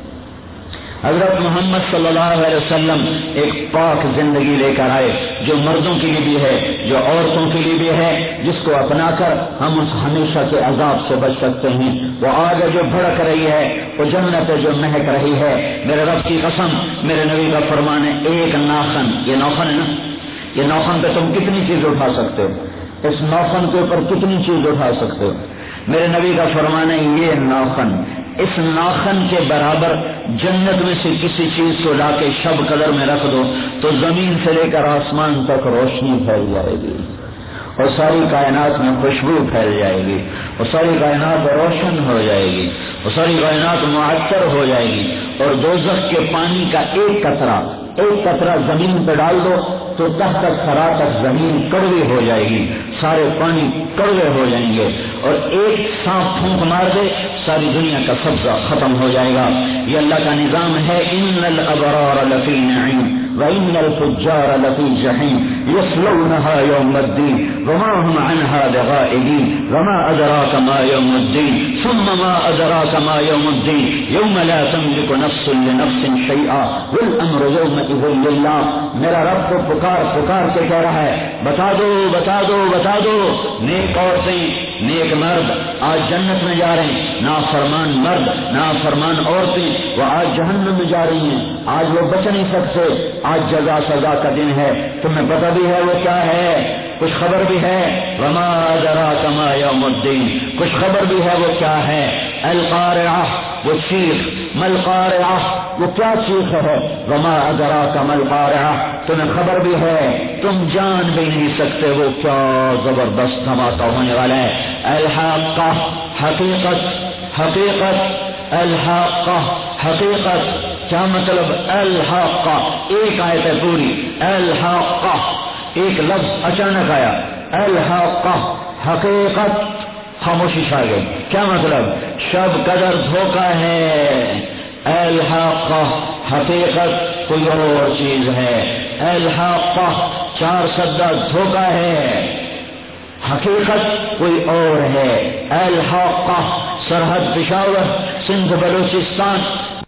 حضرت محمد صلی اللہ علیہ وسلم ایک پاک زندگی لے کر آئے جو مردوں کے لیے بھی ہے، جو عورتوں کے لیے بھی ہے، جس کو اپنا کر ہم اس ہمیشہ کے عذاب سے بچ سکتے ہیں. وہ آگ جو بھڑک رہی ہے، وہ جنت جو مہک رہی ہے. میرے رب کی قسم، میرے نبی کا فرمان ہے، ایک ناخن، یہ ناخن ہے نا، یہ ناخن پہ تم کتنی چیز اٹھا سکتے ہو، اس ناخن کے اوپر کتنی چیز اٹھا سکتے ہو. میرے نبی کا فرمان ہے، یہ ناخن، اس ناخن کے برابر جنت میں سے کسی چیز کو لا کے شب قدر میں رکھ دو تو زمین سے لے کر آسمان تک روشنی پھیل جائے گی اور ساری کائنات میں خوشبو پھیل جائے گی اور ساری کائنات روشن ہو جائے گی اور ساری کائنات معطر ہو جائے گی. اور دوزخ کے پانی کا ایک قطرہ ایک قطرہ زمین پہ ڈال دو تو تحت سرا تک زمین کڑوی ہو جائے گی، سارے پانی کڑوے ہو جائیں گے، اور ایک سانپ پھونک مار دے ساری دنیا کا سبزہ ختم ہو جائے گا۔ یہ اللہ کا نظام ہے۔ ان الابرار لفی نعیم وان الفجار لفی جحیم یصلونها یوم الدین وما هم عنها بغائبین وما ادراک ما یوم الدین ثم ما ادراک ما یوم الدین یوم لا تملک نفس لنفس شیئا والامر یومئذ للہ۔ میرا رب کو پکار پکار کے کہہ رہا ہے بتا دو بتا دو بتا دو، نیک عورتیں نیک مرد آج جنت میں جا رہے ہیں، نافرمان مرد نافرمان عورتیں وہ آج جہنم میں جا رہی ہیں، آج وہ بچ نہیں سکتے، آج جزا سزا کا دن ہے، تمہیں پتہ بھی ہے وہ کیا ہے، کچھ خبر بھی ہے، وما ادراک ما یوم الدین، کچھ خبر بھی ہے وہ کیا ہے، القارعہ وہ چیخ، مل قارعہ وہ کیا چیخ ہے، وما ادراک ما القارعہ تمہیں خبر بھی ہے، تم جان بھی نہیں سکتے وہ کیا زبردست دھماکہ ہونے والا ہے۔ الحاقہ حقیقت، حقیقت الحاقہ حقیقت کیا مطلب؟ الحاقہ ایک آیت ہے پوری، الحاقہ ایک لفظ اچانک آیا، الحاقہ حقیقت، خاموشی چھا گئی، کیا مطلب؟ شب قدر دھوکہ ہے، الحاقہ حقیقت کوئی اور چیز ہے، الحاقہ چار سدہ دھوکہ ہے، حقیقت کوئی اور ہے، الحاقہ سرحد پشاور سندھ بلوچستان،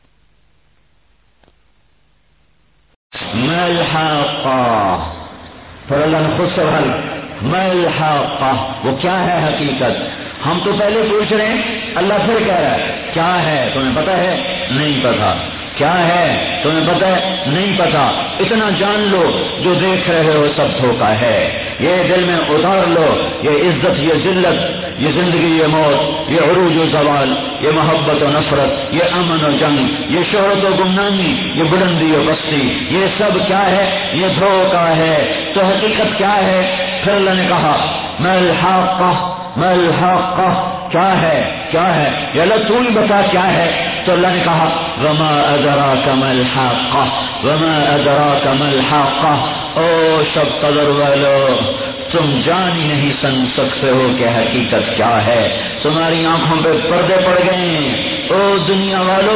ملحاقہ پھر اللہ نے خود سوال ملحاقہ وہ کیا ہے حقیقت؟ ہم تو پہلے پوچھ رہے ہیں، اللہ پھر کہہ رہا ہے کیا ہے تمہیں پتہ ہے؟ نہیں پتا۔ کیا ہے تمہیں پتہ ہے؟ نہیں پتا۔ اتنا جان لو جو دیکھ رہے ہو سب دھوکہ ہے، یہ دل میں اتار لو، یہ عزت یہ ذلت، یہ زندگی یہ موت، یہ عروج و زوال، یہ محبت و نفرت، یہ امن و جنگ، یہ شہرت و گمنامی، یہ بلندی و پستی، یہ سب کیا ہے؟ یہ دھوکہ ہے۔ تو حقیقت کیا ہے؟ پھر اللہ نے کہا ملحاقہ ملحاقہ کیا ہے کیا ہے؟ یا اللہ تو ہی بتا کیا ہے؟ تو اللہ نے کہا وما ادراک ملحاقہ وما ادراک ملحاقہ، او شب قدر والو تم جان ہی نہیں سن سکتے ہو کہ حقیقت کیا ہے، تمہاری آنکھوں پہ پردے پڑ گئے، او دنیا والو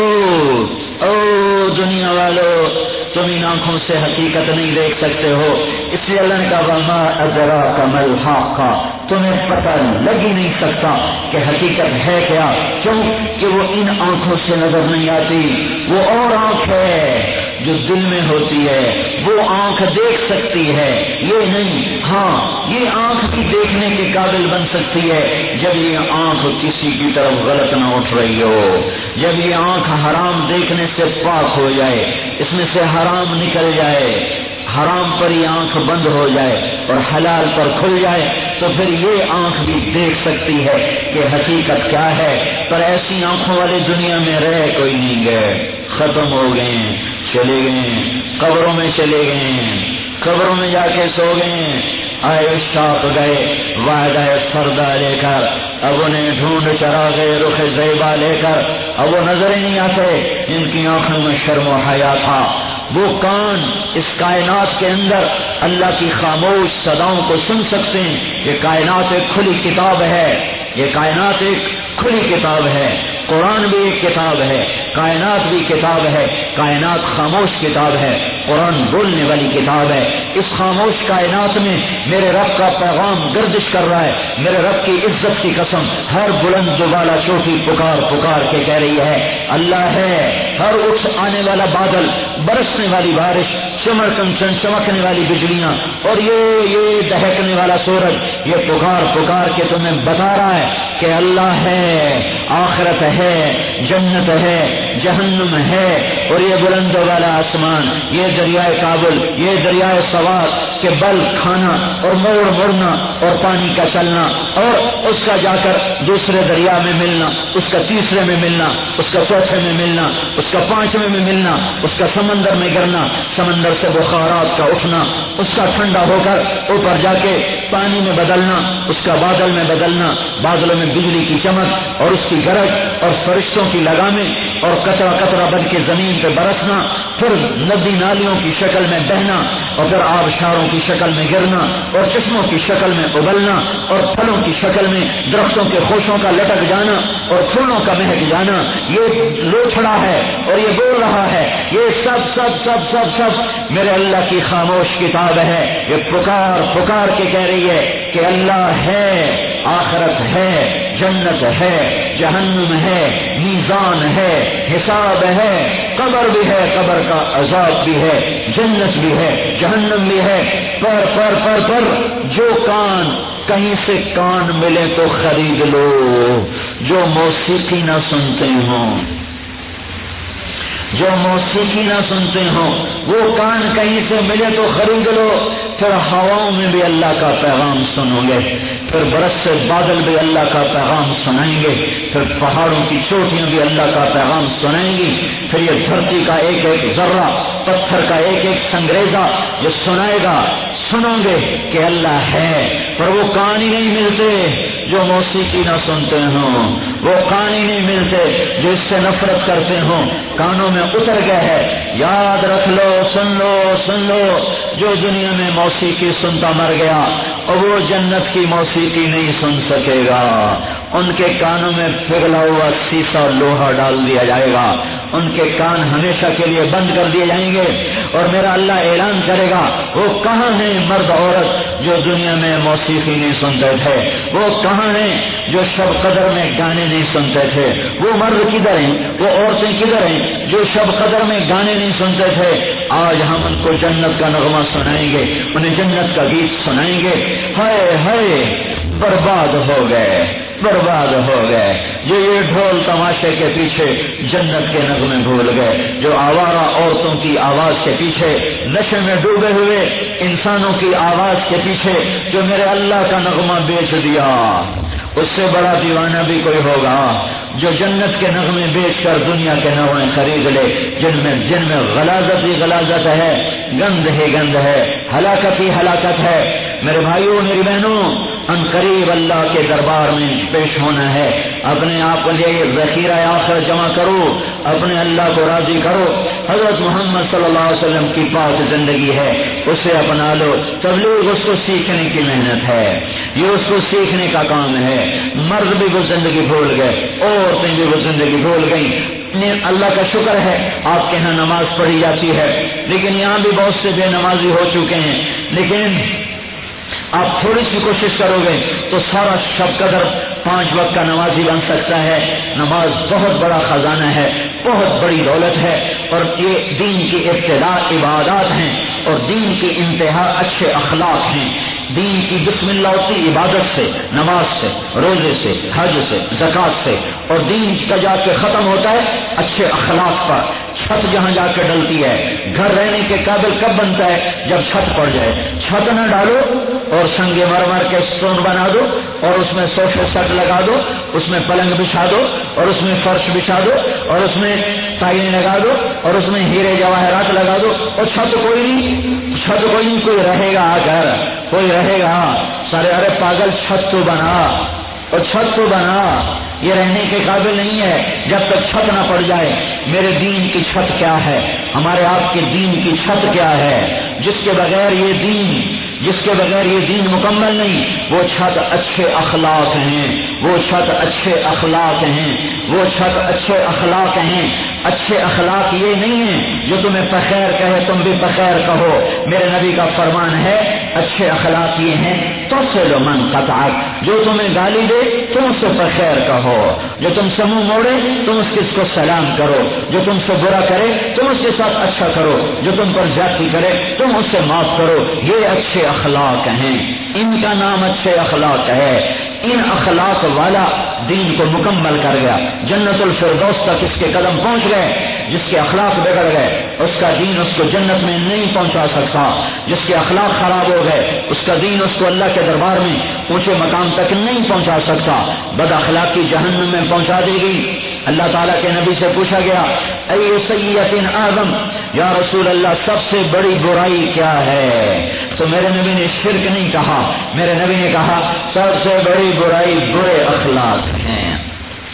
او دنیا والو تم ان آنکھوں سے حقیقت نہیں دیکھ سکتے ہو، اس لیے اللہ نے کہا وما ادراک ملحاقہ، تمہیں پتہ لگ ہی نہیں سکتا کہ حقیقت ہے کیا، کیوں کہ وہ ان آنکھوں سے نظر نہیں آتی، وہ اور آنکھ ہے جو دل میں ہوتی ہے، وہ آنکھ دیکھ سکتی ہے، یہ نہیں، ہاں یہ آنکھ بھی دیکھنے کے قابل بن سکتی ہے جب یہ آنکھ کسی کی طرف غلط نہ اٹھ رہی ہو، جب یہ آنکھ حرام دیکھنے سے پاک ہو جائے، اس میں سے حرام نکل جائے، حرام پر یہ آنکھ بند ہو جائے اور حلال پر کھل جائے، تو پھر یہ آنکھ بھی دیکھ سکتی ہے کہ حقیقت کیا ہے۔ پر ایسی آنکھوں والی دنیا میں رہ کوئی نہیں گئے، ختم ہو گئے، چلے گئے، قبروں میں چلے گئے، قبروں میں جا کے سو گئے، آئے شاپ گئے وعدہ فردہ لے کر، اب انہیں ڈھونڈ چرا گئے رخ زیبا لے کر، اب وہ نظر ہی نہیں آتے، ان کی آنکھوں میں شرم و حیا تھا، وہ کان اس کائنات کے اندر اللہ کی خاموش صداؤں کو سن سکتے ہیں، یہ کائنات ایک کھلی کتاب ہے، یہ کائنات ایک کھلی کتاب ہے، قرآن بھی ایک کتاب ہے، کائنات بھی کتاب ہے، کائنات خاموش کتاب ہے، قرآن بولنے والی کتاب ہے، اس خاموش کائنات میں میرے رب کا پیغام گردش کر رہا ہے، میرے رب کی عزت کی قسم ہر بلند والا چوٹی پکار پکار کے کہہ رہی ہے اللہ ہے، ہر اٹھ آنے والا بادل، برسنے والی بارش، چمکن چمکنے والی بجلیاں اور یہ یہ دہکنے والا سورج، یہ پکار پکار کے تمہیں بتا رہا ہے کہ اللہ ہے، آخرت ہے، جنت ہے، جہنم ہے، اور یہ بلند والا آسمان، یہ دریائے کابل، یہ دریائے سوات کہ بل کھانا اور موڑ مڑنا اور پانی کا چلنا اور اس کا جا کر دوسرے دریا میں ملنا، اس کا تیسرے میں ملنا، اس کا چوتھے میں ملنا، اس کا پانچویں میں ملنا، اس کا سمندر میں گرنا، سمندر سے بخارات کا اٹھنا، اس کا ٹھنڈا ہو کر اوپر جا کے پانی میں بدلنا، اس کا بادل میں بدلنا، بادلوں میں بجلی کی چمک اور اس کی گرج اور فرشتوں کی لگامیں اور قطرہ قطرہ بن کے زمین پہ برسنا پھر ندی نالیوں کی شکل میں بہنا، اور پھر آبشاروں کی شکل میں گرنا، اور چشموں کی شکل میں ابلنا، اور پھلوں کی شکل میں درختوں کے خوشوں کا لٹک جانا اور پھولوں کا مہک جانا، یہ لوچڑا ہے اور یہ بول رہا ہے، یہ سب سب سب سب سب میرے اللہ کی خاموش کتاب ہے۔ یہ پکار پکار کے کہہ رہی ہے کہ اللہ ہے، آخرت ہے، جنت ہے، جہنم ہے، میزان ہے، حساب ہے، قبر بھی ہے، قبر کا عذاب بھی ہے، جنت بھی ہے، جہنم بھی ہے۔ پر پر پر پر جو کان کہیں سے کان ملے تو خرید لو، جو موسیقی نہ سنتے ہوں، جو موسیقی نہ سنتے ہوں وہ کان کہیں سے ملے تو خرید لو۔ پھر ہواؤں میں بھی اللہ کا پیغام سنو گے، پھر برس سے بادل بھی اللہ کا پیغام سنائیں گے، پھر پہاڑوں کی چوٹیاں بھی اللہ کا پیغام سنائیں گی، پھر یہ دھرتی کا ایک ایک ذرہ، پتھر کا ایک ایک سنگریزہ جو سنائے گا۔ سنو گے کہ اللہ ہے، پر وہ کان ہی نہیں ملتے جو موسیقی نہ سنتے ہوں، وہ کان ہی نہیں ملتے جو اس سے نفرت کرتے ہوں، کانوں میں اتر گئے ہے۔ یاد رکھ لو، سن لو سن لو، جو دنیا میں موسیقی سنتا مر گیا اور وہ جنت کی موسیقی نہیں سن سکے گا۔ ان کے کانوں میں پگھلا ہوا سیسا اور لوہا ڈال دیا جائے گا، ان کے کان ہمیشہ کے لیے بند کر دیے جائیں گے، اور میرا اللہ اعلان کرے گا وہ کہاں ہیں مرد عورت جو دنیا میں موسیقی نہیں سنتے تھے، وہ کہاں ہیں جو شب قدر میں گانے نہیں سنتے تھے، وہ مرد کدھر ہیں، وہ عورتیں کدھر ہیں جو شب قدر میں گانے نہیں سنتے تھے۔ آج ہم ان کو جنت کا نغمہ سنائیں گے، انہیں جنت کا گیت سنائیں گے۔ ہائے ہائے برباد ہو گئے، برباد ہو گئے جو یہ ڈھول تماشے کے پیچھے جنت کے نغمے بھول گئے، جو آوارہ عورتوں کی آواز کے پیچھے نشے میں ڈوبے ہوئے انسانوں کی آواز کے پیچھے جو میرے اللہ کا نغمہ بیچ دیا۔ اس سے بڑا دیوانہ بھی کوئی ہوگا جو جنت کے نغمے بیچ کر دنیا کے نغمے خرید لے، جن میں جن میں غلاظت ہی غلاظت ہے، گند ہی گند ہے، ہلاکت ہی ہلاکت ہے۔ میرے بھائیوں میری بہنوں، ان قریب اللہ کے دربار میں پیش ہونا ہے، اپنے آپ کو لیے ذخیرہ آخر جمع کرو، اپنے اللہ کو راضی کرو۔ حضرت محمد صلی اللہ علیہ وسلم کی پاک زندگی ہے، اسے اپنا لو۔ تبلیغ اس کو سیکھنے کی محنت ہے، یہ اس کو سیکھنے کا کام ہے۔ مرد بھی وہ زندگی بھول گئے، عورتیں بھی وہ زندگی بھول گئیں۔ اللہ کا شکر ہے آپ کے ہاں نماز پڑھی جاتی ہے، لیکن یہاں بھی بہت سے بے نمازی ہو چکے ہیں، لیکن آپ تھوڑی سی کوشش کرو گے تو سارا شب قدر پانچ وقت کا نمازی بن سکتا ہے۔ نماز بہت بڑا خزانہ ہے، بہت بڑی دولت ہے، اور یہ دین کی ابتدا عبادات ہیں اور دین کی انتہا اچھے اخلاق ہیں۔ دین کی بسم اللہ ہوتی عبادت سے، نماز سے، روزے سے، حج سے، زکوٰۃ سے، اور دین کا جا کے ختم ہوتا ہے اچھے اخلاق پر۔ چھت جہاں جا کے ڈلتی ہے، گھر رہنے کے قابل کب بنتا ہے؟ جب چھت پڑ جائے۔ چھت نہ ڈالو اور سنگ مرمر کے اسٹون بنا دو اور اس میں صوفے سٹ لگا دو، اس میں پلنگ بچھا دو اور اس میں فرش بچھا دو اور اس میں ٹائلیں لگا دو اور اس میں ہیرے جواہرات لگا دو، اور چھت کوئی نہیں، چھت کوئی نہیں، کوئی رہے گا گھر، کوئی رہے گا سارے۔ ارے پاگل، چھت تو بنا، اور چھت تو بنا، یہ رہنے کے قابل نہیں ہے جب تک چھت نہ پڑ جائے۔ میرے دین کی چھت کیا ہے؟ ہمارے آپ کے دین کی چھت کیا ہے؟ جس کے بغیر یہ دین جس کے بغیر یہ دین مکمل نہیں، وہ چھت اچھے اخلاق ہیں، وہ چھت اچھے اخلاق ہیں، وہ چھت اچھے اخلاق ہیں۔ اچھے اخلاق یہ نہیں ہیں جو تمہیں بخیر کہے تم بھی بخیر کہو۔ میرے نبی کا فرمان ہے اچھے اخلاق یہ ہیں توصل من قطعک، جو تمہیں گالی دے تم اس سے بخیر کہو، جو تم سے منہ موڑے تم اس کس کو سلام کرو، جو تم سے برا کرے تم اس کے ساتھ اچھا کرو، جو تم پر زیادتی کرے تم اس سے معاف کرو۔ یہ اچھے اخلاق ہیں، ان کا نام اچھے اخلاق ہے۔ ان اخلاق والا دین کو مکمل کر گیا، جنت الفردوس تک اس کے قدم پہنچ گئے۔ جس کے اخلاق بگڑ گئے اس کا دین اس کو جنت میں نہیں پہنچا سکتا، جس کے اخلاق خراب ہو گئے اس کا دین اس کو اللہ کے دربار میں اونچے مقام تک نہیں پہنچا سکتا، بد اخلاقی جہنم میں پہنچا دے گی۔ اللہ تعالیٰ کے نبی سے پوچھا گیا اے سیئۃ اعظم، یا رسول اللہ سب سے بڑی برائی کیا ہے؟ تو میرے نبی نے شرک نہیں کہا، میرے نبی نے کہا سب سے بڑی برائی برے اخلاق ہیں۔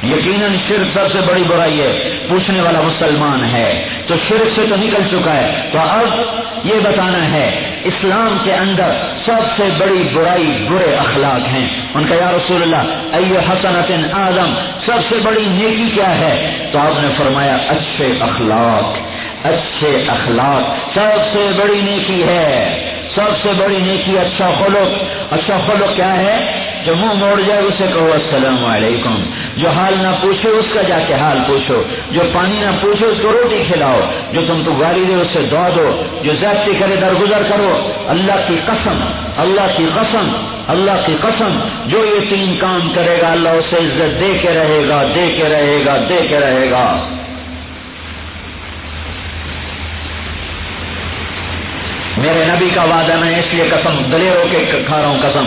یقیناً شرک سب سے بڑی برائی ہے. پوچھنے والا مسلمان ہے تو شرک سے تو نکل چکا ہے. تو اب یہ بتانا ہے اسلام کے اندر سب سے بڑی برائی برے اخلاق ہیں. ان کا یا رسول اللہ ایو حسنۃ اعظم، سب سے بڑی نیکی کیا ہے؟ تو آپ نے فرمایا اچھے اخلاق. اچھے اخلاق سب سے بڑی نیکی ہے. سب سے بڑی نیکی اچھا خلق. اچھا خلق کیا ہے؟ جو منہ موڑ جائے اسے کہو السلام علیکم. جو حال نہ پوچھے اس کا جا کے حال پوچھو. جو پانی نہ پوچھے اس کو روٹی کھلاؤ. جو تم کو گالی دے اسے دعا دو. جو زیادتی کرے درگزر کرو. اللہ کی قسم، اللہ کی قسم، اللہ کی قسم، جو یہ تین کام کرے گا اللہ اسے عزت دے کے رہے گا، دے کے رہے گا، دے کے رہے گا. میرے نبی کا وعدہ میں اس لیے قسم دلیر ہو کے کھا رہا ہوں قسم.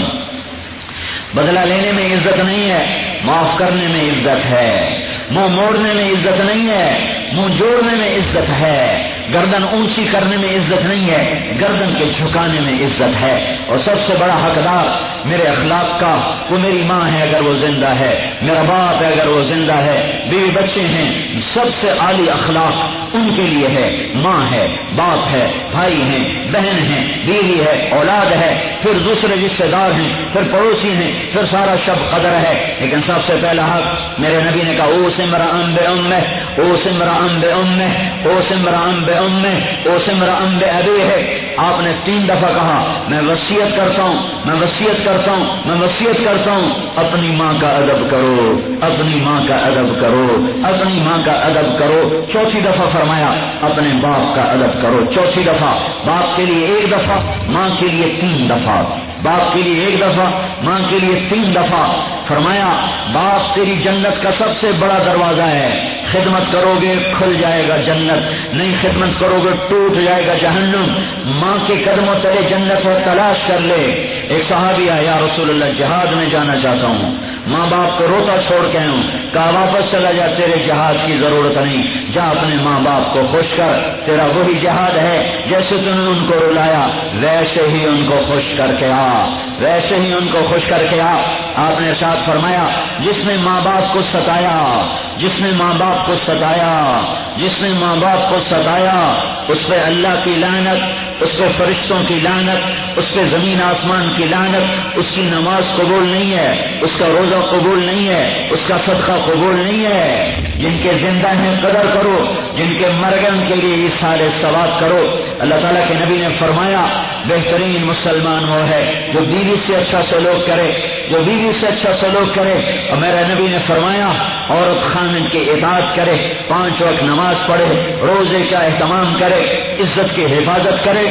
بدلہ لینے میں عزت نہیں ہے، معاف کرنے میں عزت ہے. منہ موڑنے میں عزت نہیں ہے، منہ جوڑنے میں عزت ہے. گردن اونچی کرنے میں عزت نہیں ہے، گردن کے جھکانے میں عزت ہے. اور سب سے بڑا حقدار میرے اخلاق کا وہ میری ماں ہے اگر وہ زندہ ہے، میرا باپ ہے اگر وہ زندہ ہے، بیوی بچے ہیں. سب سے اعلی اخلاق ان کے لیے ہے. ماں ہے، باپ ہے، بھائی ہیں، بہن ہیں، بیوی ہے، اولاد ہے، پھر دوسرے رشتے دار ہیں، پھر پڑوسی ہیں، پھر سارا شب قدر ہے. لیکن سب سے پہلا حق میرے نبی نے کہا او سمرأ بأمه، او سمرأ بأمه، او سمرأ بأمه، او سمرأ بأبيه. آپ نے تین دفعہ کہا میں وصیت کرتا ہوں، میں وصیت کرتا ہوں، میں وصیت کرتا ہوں اپنی ماں کا ادب کرو، اپنی ماں کا ادب کرو، اپنی ماں کا ادب کرو. چوتھی دفعہ فرمایا اپنے باپ کا ادب کرو. چوتھی دفعہ باپ کے لیے ایک دفعہ، ماں کے لیے تین دفعہ. باپ کے لیے ایک دفعہ، ماں کے لیے تین دفعہ. فرمایا باپ تیری جنت کا سب سے بڑا دروازہ ہے، خدمت کرو گے کھل جائے گا جنت، نہیں خدمت کرو گے ٹوٹ جائے گا جہنم. ماں کے قدموں تلے جنت ہے، تلاش کر لے. ایک صحابی آیا یا رسول اللہ جہاد میں جانا چاہتا ہوں، ماں باپ کو روتا چھوڑ کے ہوں. کہا واپس چلا جا، تیرے جہاد کی ضرورت نہیں، جا اپنے ماں باپ کو خوش کر، تیرا وہی جہاد ہے. جیسے تم نے ان کو رلایا ویسے ہی ان کو خوش کر کے آ، ویسے ہی ان کو خوش کر کے آ. آپ نے ارشاد فرمایا جس نے ماں باپ کو ستایا، جس نے ماں باپ کو ستایا، جس نے ماں باپ کو ستایا اس پہ اللہ کی لعنت، اس پہ فرشتوں کی لعنت، اس پہ زمین آسمان کی لعنت. اس کی نماز قبول نہیں ہے، اس کا روزہ قبول نہیں ہے، اس کا صدقہ قبول نہیں ہے. جن کے زندہ ہیں قدر کرو، جن کے مر گئے ان کے لیے ایثار ثواب کرو. اللہ تعالیٰ کے نبی نے فرمایا بہترین مسلمان وہ ہے جو بیوی سے اچھا سلوک کرے، جو بیوی سے اچھا سلوک کرے. اور میرے نبی نے فرمایا عورت خامن کی اطاعت کرے، پانچ وقت نماز پڑھے، روزے کا اہتمام کرے، عزت کی حفاظت کرے.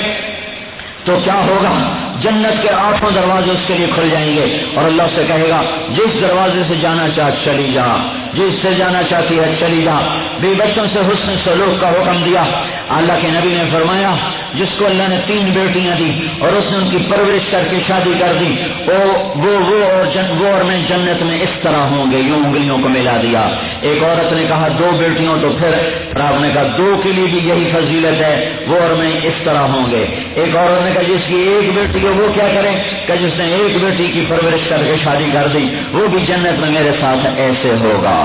تو کیا ہوگا؟ جنت کے آٹھوں دروازے اس کے لیے کھل جائیں گے اور اللہ سے کہے گا جس دروازے سے جانا چاہ چلی جا، جس سے جانا چاہتی ہے چلی جا. بے بچوں سے حسن سلوک کا حکم دیا. اللہ کے نبی نے فرمایا جس کو اللہ نے تین بیٹیاں دی اور اس نے ان کی پرورش کر کے شادی کر دی، وہ وہ وہ اور جن وہ اور میں جنت میں اس طرح ہوں گے. یوں انگلیوں کو ملا دیا. ایک عورت نے کہا دو بیٹیوں، تو پھر آپ نے کہا دو کے لیے بھی یہی فضیلت ہے، وہ اور میں اس طرح ہوں گے. ایک عورت نے کہا جس کی ایک بیٹی ہو وہ کیا کرے؟ کہ جس نے ایک بیٹی کی پرورش کر کے شادی کر دی وہ بھی جنت میں میرے ساتھ ایسے ہوگا.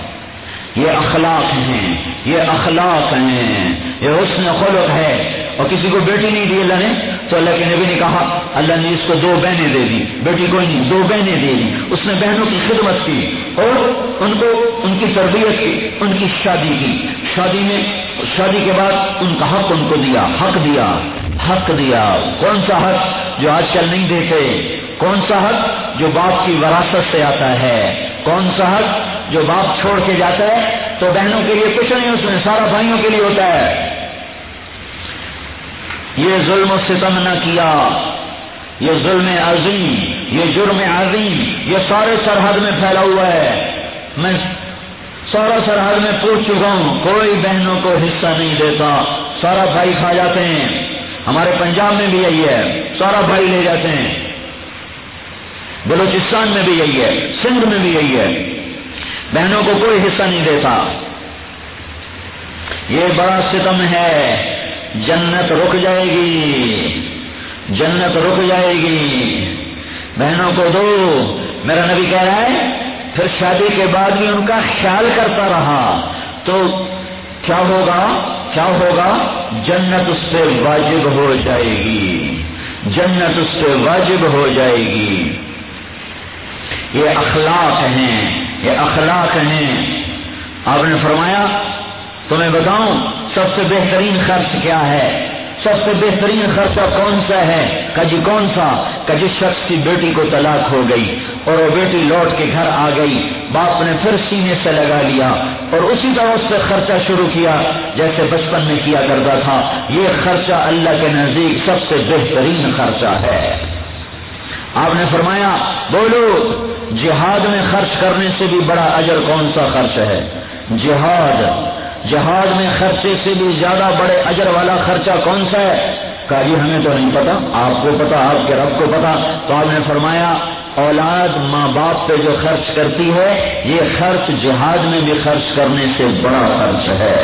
یہ اخلاق ہیں، یہ اخلاق ہیں، یہ حسن خلق ہے. اور کسی کو بیٹی نہیں دی اللہ نے تو اللہ کے نبی نے کہا اللہ نے اس کو دو بہنیں دے دی. بیٹی کوئی نہیں، دو بہنیں دے دی. اس نے بہنوں کی خدمت کی اور ان کو ان کی تربیت کی، ان کی شادی کی. شادی میں شادی کے بعد ان کا حق ان کو دیا، حق دیا، حق دیا. کون سا حق جو آج کل نہیں دیتے؟ کون سا حق جو باپ کی وراثت سے آتا ہے؟ کون سا حق جو باپ چھوڑ کے جاتا ہے تو بہنوں کے لیے کچھ نہیں، اس میں سارا بھائیوں کے لیے ہوتا ہے. یہ ظلم و ستم نہ کیا، یہ ظلم عظیم، یہ جرم عظیم، یہ سارے سرحد میں پھیلا ہوا ہے. میں سارا سرحد میں پوچھ چکا ہوں، کوئی بہنوں کو حصہ نہیں دیتا، سارا بھائی کھا جاتے ہیں. ہمارے پنجاب میں بھی یہی ہے، سارا بھائی لے جاتے ہیں. بلوچستان میں بھی یہی ہے، سندھ میں بھی یہی ہے، بہنوں کو کوئی حصہ نہیں دیتا. یہ بڑا ستم ہے. جنت رک جائے گی، جنت رک جائے گی. بہنوں کو دو. میرا نبی کہہ رہا ہے پھر شادی کے بعد بھی ان کا خیال کرتا رہا تو کیا ہوگا کیا ہوگا جنت اس پہ واجب ہو جائے گی، جنت اس پہ واجب ہو جائے گی۔ یہ اخلاق ہیں، یہ اخلاق ہیں۔ آپ نے فرمایا تمہیں بتاؤں سب سے بہترین خرچ کیا ہے؟ سب سے بہترین خرچہ کون سا ہے؟ کہ جی کون سا؟ کہ جس شخص کی بیٹی کو طلاق ہو گئی اور وہ بیٹی لوٹ کے گھر آ گئی، باپ نے پھر سینے سے لگا لیا اور اسی طرح اس سے خرچہ شروع کیا جیسے بچپن میں کیا کرتا تھا۔ یہ خرچہ اللہ کے نزدیک سب سے بہترین خرچہ ہے۔ آپ نے فرمایا بولو جہاد میں خرچ کرنے سے بھی بڑا اجر کون سا خرچ ہے؟ جہاد جہاد میں خرچے سے بھی زیادہ بڑے اجر والا خرچہ کون سا ہے؟ کہا جی ہمیں تو نہیں پتا، آپ کو پتا، آپ کے رب کو پتا۔ تو آپ نے فرمایا اولاد ماں باپ پہ جو خرچ کرتی ہے یہ خرچ جہاد میں بھی خرچ کرنے سے بڑا خرچ ہے۔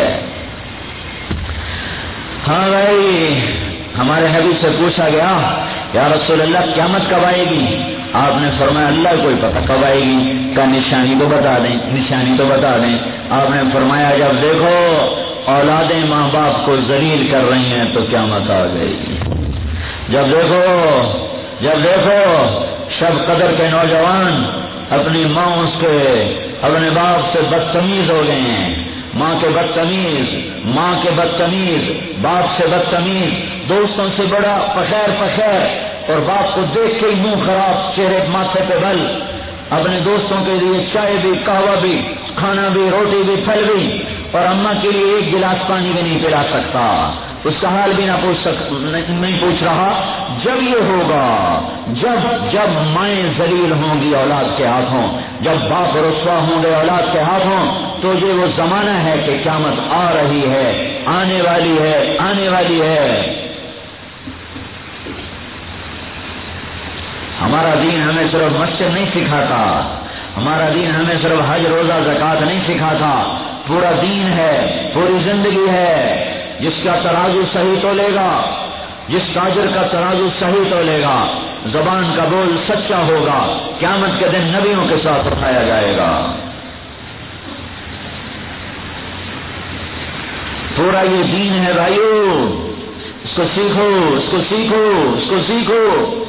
ہاں بھائی، ہمارے حبیب سے پوچھا گیا یا رسول اللہ قیامت کب آئے گی؟ آپ نے فرمایا اللہ کو ہی پتا کب آئے گی، کا نشانی تو بتا دیں، نشانی تو بتا دیں۔ آپ نے فرمایا جب دیکھو اولادیں ماں باپ کو ذلیل کر رہی ہیں تو قیامت آ گئی۔ جب دیکھو جب دیکھو شب قدر کے نوجوان اپنی ماں اس کے اپنے باپ سے بدتمیز ہو گئے ہیں، ماں کے بدتمیز ماں کے بدتمیز باپ سے بدتمیز، دوستوں سے بڑا پخیر پخیر اور باپ کو دیکھ کے ہی منہ خراب، چہرے ماتھے پہ بل، اپنے دوستوں کے لیے چائے بھی، قہوہ بھی، کھانا بھی، روٹی بھی، پھل بھی، اور اماں کے لیے ایک گلاس پانی بھی نہیں پلا سکتا، اس کا حال بھی نہ پوچھ سک نہیں پوچھ رہا۔ جب یہ ہوگا جب جب مائیں ذلیل ہوں گی اولاد کے ہاتھوں، جب باپ رسوا ہوں گے اولاد کے ہاتھوں، تو یہ وہ زمانہ ہے کہ قیامت آ رہی ہے، آنے والی ہے، آنے والی ہے۔ ہمارا دین ہمیں صرف مسجد نہیں سکھاتا، ہمارا دین ہمیں صرف حج روزہ زکوٰۃ نہیں سکھاتا، پورا دین ہے، پوری زندگی ہے۔ جس کا ترازو صحیح تو لے گا، جس تاجر کا ترازو صحیح تو لے گا، زبان کا بول سچا ہوگا، قیامت کے دن نبیوں کے ساتھ اٹھایا جائے گا۔ پورا یہ دین ہے بھائیو، اس کو سیکھو، اس کو سیکھو، اس کو سیکھو۔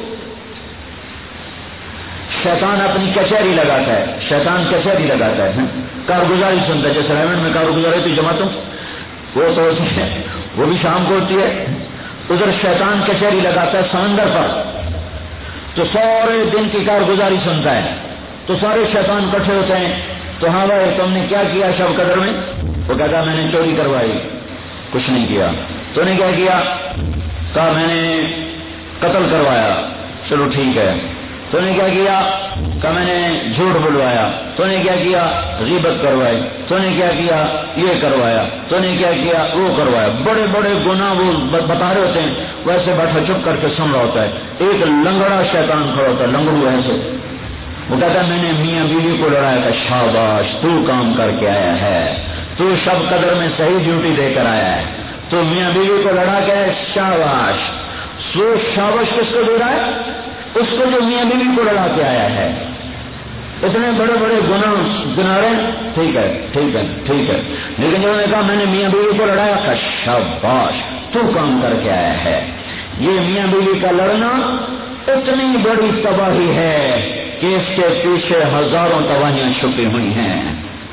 شیطان اپنی کچہری لگاتا ہے، شیطان کچہری لگاتا ہے، کارگزاری سنتا ہے، جیسے ریمنڈ میں کارگزاری ہوتی جماعتوں وہ تو ہوتی ہے، وہ بھی شام کو ہوتی ہے، ادھر شیطان کچہری لگاتا ہے سمندر پر، تو سارے دن کی کارگزاری سنتا ہے، تو سارے شیطان اکٹھے ہوتے ہیں، تو ہاں بھائی تم نے کیا کیا شب قدر میں؟ وہ کہتا میں نے چوری کروائی، کچھ نہیں کیا۔ تو نے کیا کیا؟ کہا میں نے قتل کروایا، چلو ٹھیک ہے۔ تو نے کیا کیا؟ کہ میں نے جھوٹ بلوایا۔ تو نے کیا کیا؟ غیبت کروائی۔ تو نے کیا کیا؟ یہ کروایا۔ تو نے کیا کیا؟ وہ کروایا۔ بڑے بڑے گناہ وہ بتا رہے ہوتے ہیں، ویسے بیٹھا چپ کر کے سن رہا ہوتا ہے۔ ایک لنگڑا شیطان کھڑا ہوتا ہے، لنگڑو ایسے، وہ کہتا ہے میں نے میاں بیوی کو لڑایا تھا، شاباش تو کام کر کے آیا ہے، تو شب قدر میں صحیح ڈیوٹی دے کر آیا ہے، تو میاں بیوی کو لڑا کے شاباش۔ سو شاباش کس کو دے رہا ہے؟ اس کو جو میاں بیوی کو لڑا کے آیا ہے۔ اتنے بڑے بڑے گناہ گنا رہے، ٹھیک ہے ٹھیک ہے ٹھیک ہے، لیکن جنہوں نے کہا میں نے میاں بیوی کو لڑایا تھا، شاباش تو کام کر کے آیا ہے۔ یہ میاں بیوی کا لڑنا اتنی بڑی تباہی ہے کہ اس کے پیچھے ہزاروں تباہیاں چھپی ہوئی ہیں۔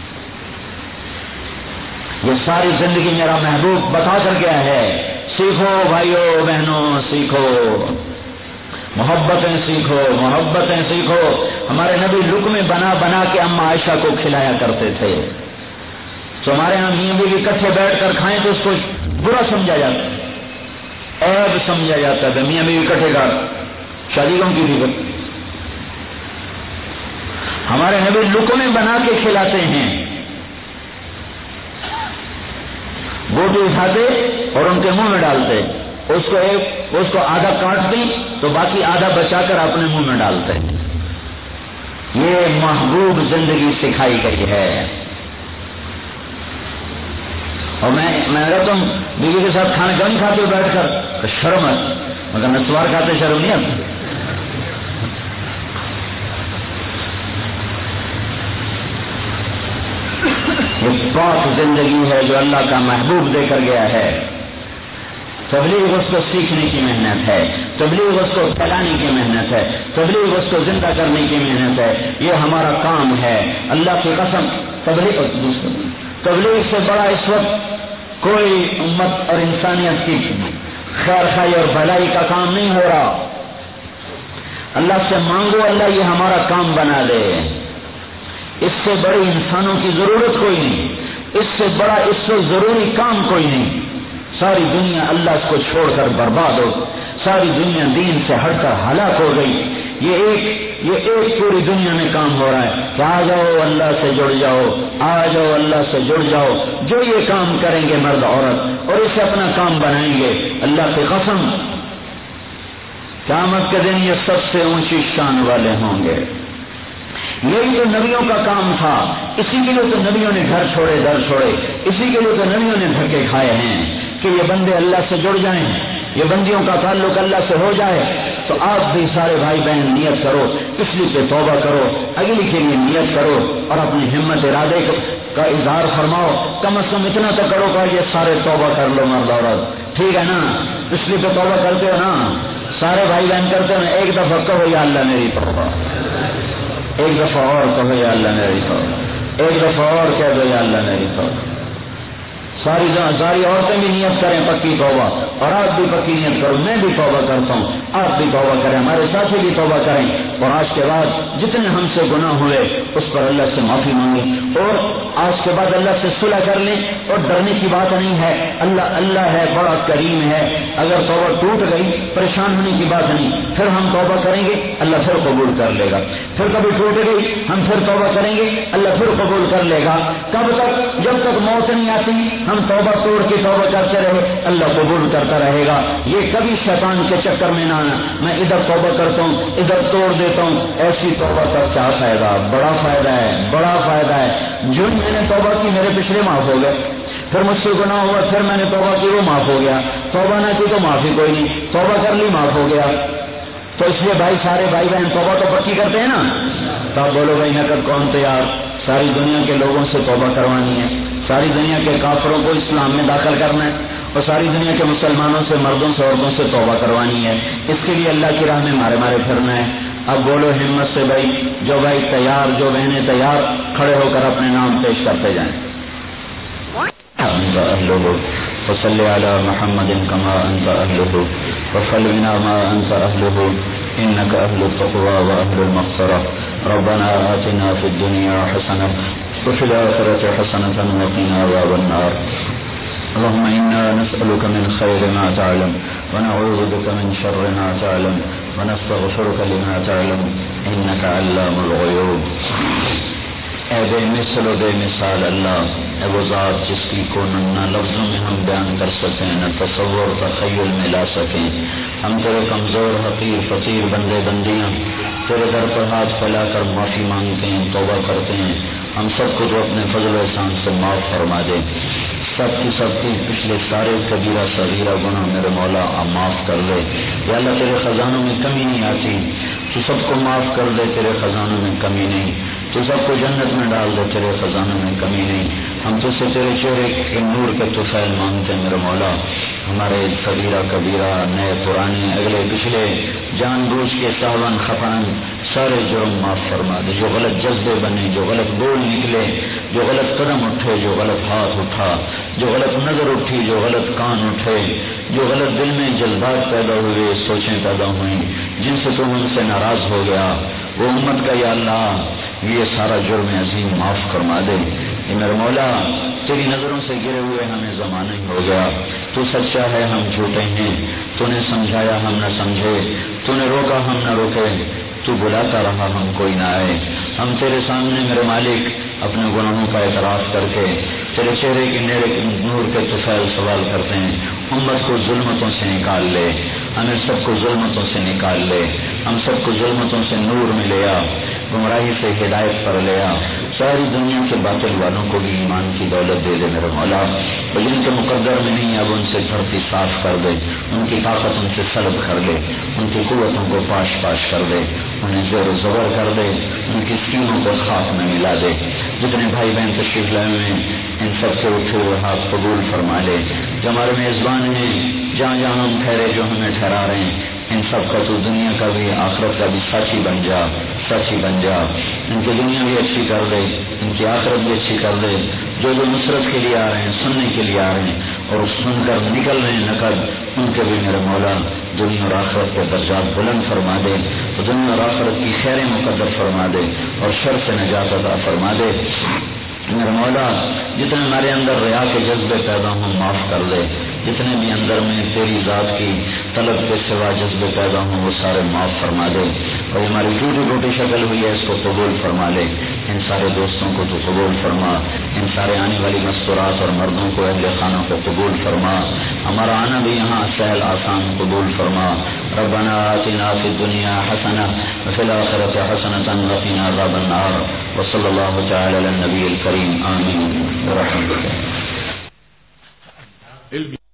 یہ ساری زندگی میرا محبوب بتا کر گیا ہے، سیکھو بھائیو بہنوں، سیکھو، محبتیں سیکھو، محبتیں سیکھو۔ ہمارے نبی لقمے بنا بنا کے اما عائشہ کو کھلایا کرتے تھے، تو ہمارے یہاں میاں بیوی اکٹھے بیٹھ کر کھائیں تو اس کو برا سمجھا جاتا ہے، عیب سمجھا جاتا ہے، میاں بیوی اکٹھے کر شادی کون کی تھی؟ ہمارے نبی لقمے بنا کے کھلاتے ہیں، بوٹی اٹھاتے اور ان کے منہ میں ڈالتے، اس کو ایک اس کو آدھا کاٹ دی تو باقی آدھا بچا کر اپنے منہ میں ڈالتے۔ یہ محبوب زندگی سکھائی گئی ہے۔ اور میں میں کہتا ہوں بیوی کے ساتھ کھانا کیوں نہیں کھاتے ہو بیٹھ کر؟ تو شرم ہے، مگر نسوار کھاتے شرم نہیں آتی۔ یہ پاک زندگی ہے جو اللہ کا محبوب دے کر گیا ہے. تبلیغ اس کو سیکھنے کی محنت ہے, تبلیغ اس کو پھیلانے کی محنت ہے, تبلیغ اس کو زندہ کرنے کی محنت ہے. یہ ہمارا کام ہے. اللہ کی قسم تبلیغ تبلیغ سے بڑا اس وقت کوئی امت اور انسانیت کی خیر خائی اور بھلائی کا کام نہیں ہو رہا. اللہ سے مانگو اللہ یہ ہمارا کام بنا دے. اس سے بڑی انسانوں کی ضرورت کوئی نہیں, اس سے بڑا اس سے ضروری کام کوئی نہیں. ساری دنیا اللہ کو چھوڑ کر برباد ہو, ساری دنیا دین سے ہٹ کر ہلاک ہو گئی. یہ ایک یہ ایک پوری دنیا میں کام ہو رہا ہے کہ آ جاؤ اللہ سے جڑ جاؤ, آ جاؤ اللہ سے جڑ جاؤ. جو یہ کام کریں گے مرد عورت اور اسے اپنا کام بنائیں گے, اللہ کی قسم قیامت کے دن یہ سب سے اونچی شان والے ہوں گے. یہی تو نبیوں کا کام تھا. اسی کے لیے تو نبیوں نے گھر چھوڑے در چھوڑے, اسی کے لیے تو نبیوں نے دھکے کھائے ہیں کہ یہ بندے اللہ سے جڑ جائیں, یہ بندیوں کا تعلق اللہ سے ہو جائے. تو آپ بھی سارے بھائی بہن نیت کرو, پچھلی پہ توبہ کرو, اگلی کے لیے نیت کرو اور اپنی ہمت ارادے کا اظہار فرماؤ. کم از کم اتنا تو کرو کہ یہ سارے توبہ کر لو مرد عورت, ٹھیک ہے نا؟ پچھلی پہ توبہ کرتے ہو نا, سارے بھائی بہن کرتے ہو نا, ایک دفعہ کہو یا اللہ میری توبہ, ایک دفعہ اور کہو یا اللہ میری توبہ, ایک دفعہ اور کہہ دو یا اللہ میری توبہ. ساری ساری عورتیں بھی نیت کریں پکی توبہ, اور آپ بھی پکی نیت کرو. میں بھی توبہ کرتا ہوں, آپ بھی توبہ کریں, ہمارے ساتھی بھی توبہ کریں. اور آج کے بعد جتنے ہم سے گناہ ہوئے اس پر اللہ سے معافی مانگیں, اور آج کے بعد اللہ سے صلح کر لیں. اور ڈرنے کی بات نہیں ہے, اللہ اللہ ہے, بڑا کریم ہے. اگر توبہ ٹوٹ گئی پریشان ہونے کی بات نہیں, پھر ہم توبہ کریں گے اللہ پھر قبول کر لے گا. پھر کبھی ٹوٹ گئی ہم پھر توبہ کریں گے اللہ پھر قبول کر لے گا. کب تک؟ جب تک موت نہیں آتی ہم توبہ توڑ کے توبہ کرتے رہے اللہ قبول کرتا رہے گا. یہ کبھی شیطان کے چکر میں نہ آنا, میں ادھر توبہ کرتا ہوں ادھر توڑ دیتا ہوں. ایسی توبہ کا کیا فائدہ؟ بڑا فائدہ ہے, بڑا فائدہ ہے. جو میں نے توبہ کی میرے پچھلے معاف ہو گئے, پھر مجھ سے گناہ ہوا پھر میں نے توبہ کی وہ معاف ہو گیا, توبہ نہ کی تو معافی کوئی نہیں, توبہ کر لی معاف ہو گیا. تو اس لیے بھائی سارے بھائی بہن توبہ تو پکی کرتے ہیں نا. تو آپ بولو بھائی نقد کون تیار؟ ساری دنیا کے لوگوں سے توبہ کروانی ہے, ساری دنیا کے کافروں کو اسلام میں داخل کرنا ہے, اور ساری دنیا کے مسلمانوں سے مردوں سے عورتوں سے توبہ کروانی ہے. اس کے لیے اللہ کی راہ میں مارے مارے پھرنا ہے. اب بولو ہمت سے بھائی, جو بھائی تیار, جو بہنیں تیار, کھڑے ہو کر اپنے نام پیش کرتے جائیں. وصل على محمد كما أنت أهله وصلنا ما أنت أهله إنك أهل التقوى وأهل المغفرة. ربنا آتنا في الدنيا حسنة وفي الآخرة حسنة وقنا عذاب النار. اللهم إنا نسألك من خير ما تعلم ونعوذ بك من شر ما تعلم ونستغفرك لما تعلم إنك علام الغيوب. اے بے مثل و بے مثال اللہ, اے وہ ذات جس کی کو نہ لفظوں میں ہم بیان کر سکیں نہ تصور تخیل میں لا سکیں. ہم تیرے کمزور حقیر فقیر بندے بندیاں تیرے در پر ہاتھ پھیلا کر معافی مانگتے ہیں, توبہ کرتے ہیں. ہم سب کو جو اپنے فضل و احسان سے معاف فرما دے. سب کی سب کی پچھلے سارے کبیرہ صغیرہ گناہ میرے مولا آپ معاف کر دے. یا اللہ تیرے خزانوں میں کمی نہیں آتی, تو سب کو معاف کر دے, تیرے خزانوں میں کمی نہیں. تو سب کو جنت میں ڈال دے, تیرے خزانوں میں کمی نہیں. ہم تو سے تیرے چہرے کے نور کے طفیل مانگتے ہیں میرے مولا. ہمارے صغیرہ کبیرہ نئے پرانے اگلے پچھلے جان بوجھ کے ساون خفان سارے جرم معاف فرما دے. جو غلط جذبے بنے, جو غلط بول نکلے, جو غلط قدم اٹھے, جو غلط ہاتھ اٹھا, جو غلط نظر اٹھی, جو غلط کان اٹھے, جو غلط دل میں جذبات پیدا ہوئے, سوچیں پیدا ہوئیں, جن سے تم ان سے ناراض ہو گیا, وہ امت کا یا اللہ یہ سارا جرم عظیم معاف فرما دے. یہ میرے مولا تیری نظروں سے گرے ہوئے ہمیں زمانہ ہی ہو گیا. تو سچا ہے ہم جھوٹے ہیں, تو نے سمجھایا ہم نہ سمجھے, تو نے روکا ہم نہ روکے, تو بلاتا رہا ہم کوئی نہ آئے. ہم تیرے سامنے میرے مالک اپنے گناہوں کا اعتراف کر کے تیرے چہرے کے نیڑے نور کے طفیل سوال کرتے ہیں. امت کو ظلمتوں سے نکال لے, ہمیں سب کو ظلمتوں سے نکال لے, ہم سب کو ظلمتوں سے نور میں لیا, گمراہی سے ہدایت پر لیا, ساری دنیا کے باطل والوں کو بھی ایمان کی دولت دے دے میرے مولا، اور جن کے مقدر میں نہیں اب ان سے دھرتی صاف کر دے، ان کی طاقت ان سے سلب کر دے، ان کی قوتوں کو پاش پاش کر دے، انہیں زور و زبر کر دے، ان کی اسکیموں کو خاک میں ملا دے۔ جتنے بھائی بہن تشریف لائے ہوئے ہیں ان سب کے اٹھے ہوئے ہاتھ قبول فرما لے۔ جو ہمارے میزبان ہیں جہاں جہاں ہم ٹھہرے جو ہمیں ٹھہرا رہے ہیں ان سب کا تو دنیا کا بھی آخرت کا بھی سچی بن جا، سچی بن جا۔ ان کی دنیا بھی اچھی کر دے، ان کی آخرت بھی اچھی کر دے۔ جو جو نصرت کے لیے آ رہے ہیں، سننے کے لیے آ رہے ہیں اور سن کر نکل رہے ہیں نقد، ان کے بھی میرے مولا دنیا اور آخرت کے درجات بلند فرما دے، تو دنیا اور آخرت کی خیریں مقدر فرما دے اور شر سے نجات عطا فرما دے۔ میرے مولا جتنے ہمارے اندر ریا کے جذبے پیدا ہوں معاف کر دے، جتنے بھی اندر میں تیری ذات کی طلب کے سوا جذبے پیدا ہوں وہ سارے معاف فرما دے، اور ہماری ٹوٹی ٹوٹی شکل ہوئی ہے اس کو قبول فرما لے۔ ان سارے دوستوں کو تو قبول فرما، ان سارے آنے والی مستورات اور مردوں کو اہل خانوں کو قبول فرما، ہمارا آنا بھی یہاں سہل آسان قبول فرما۔ ربنا آتنا فی الدنیا حسنہ وفی الآخرۃ حسنۃ وقنا عذاب النار، وصلی اللہ تعالی علی النبی الکریم، آمین برحمتک۔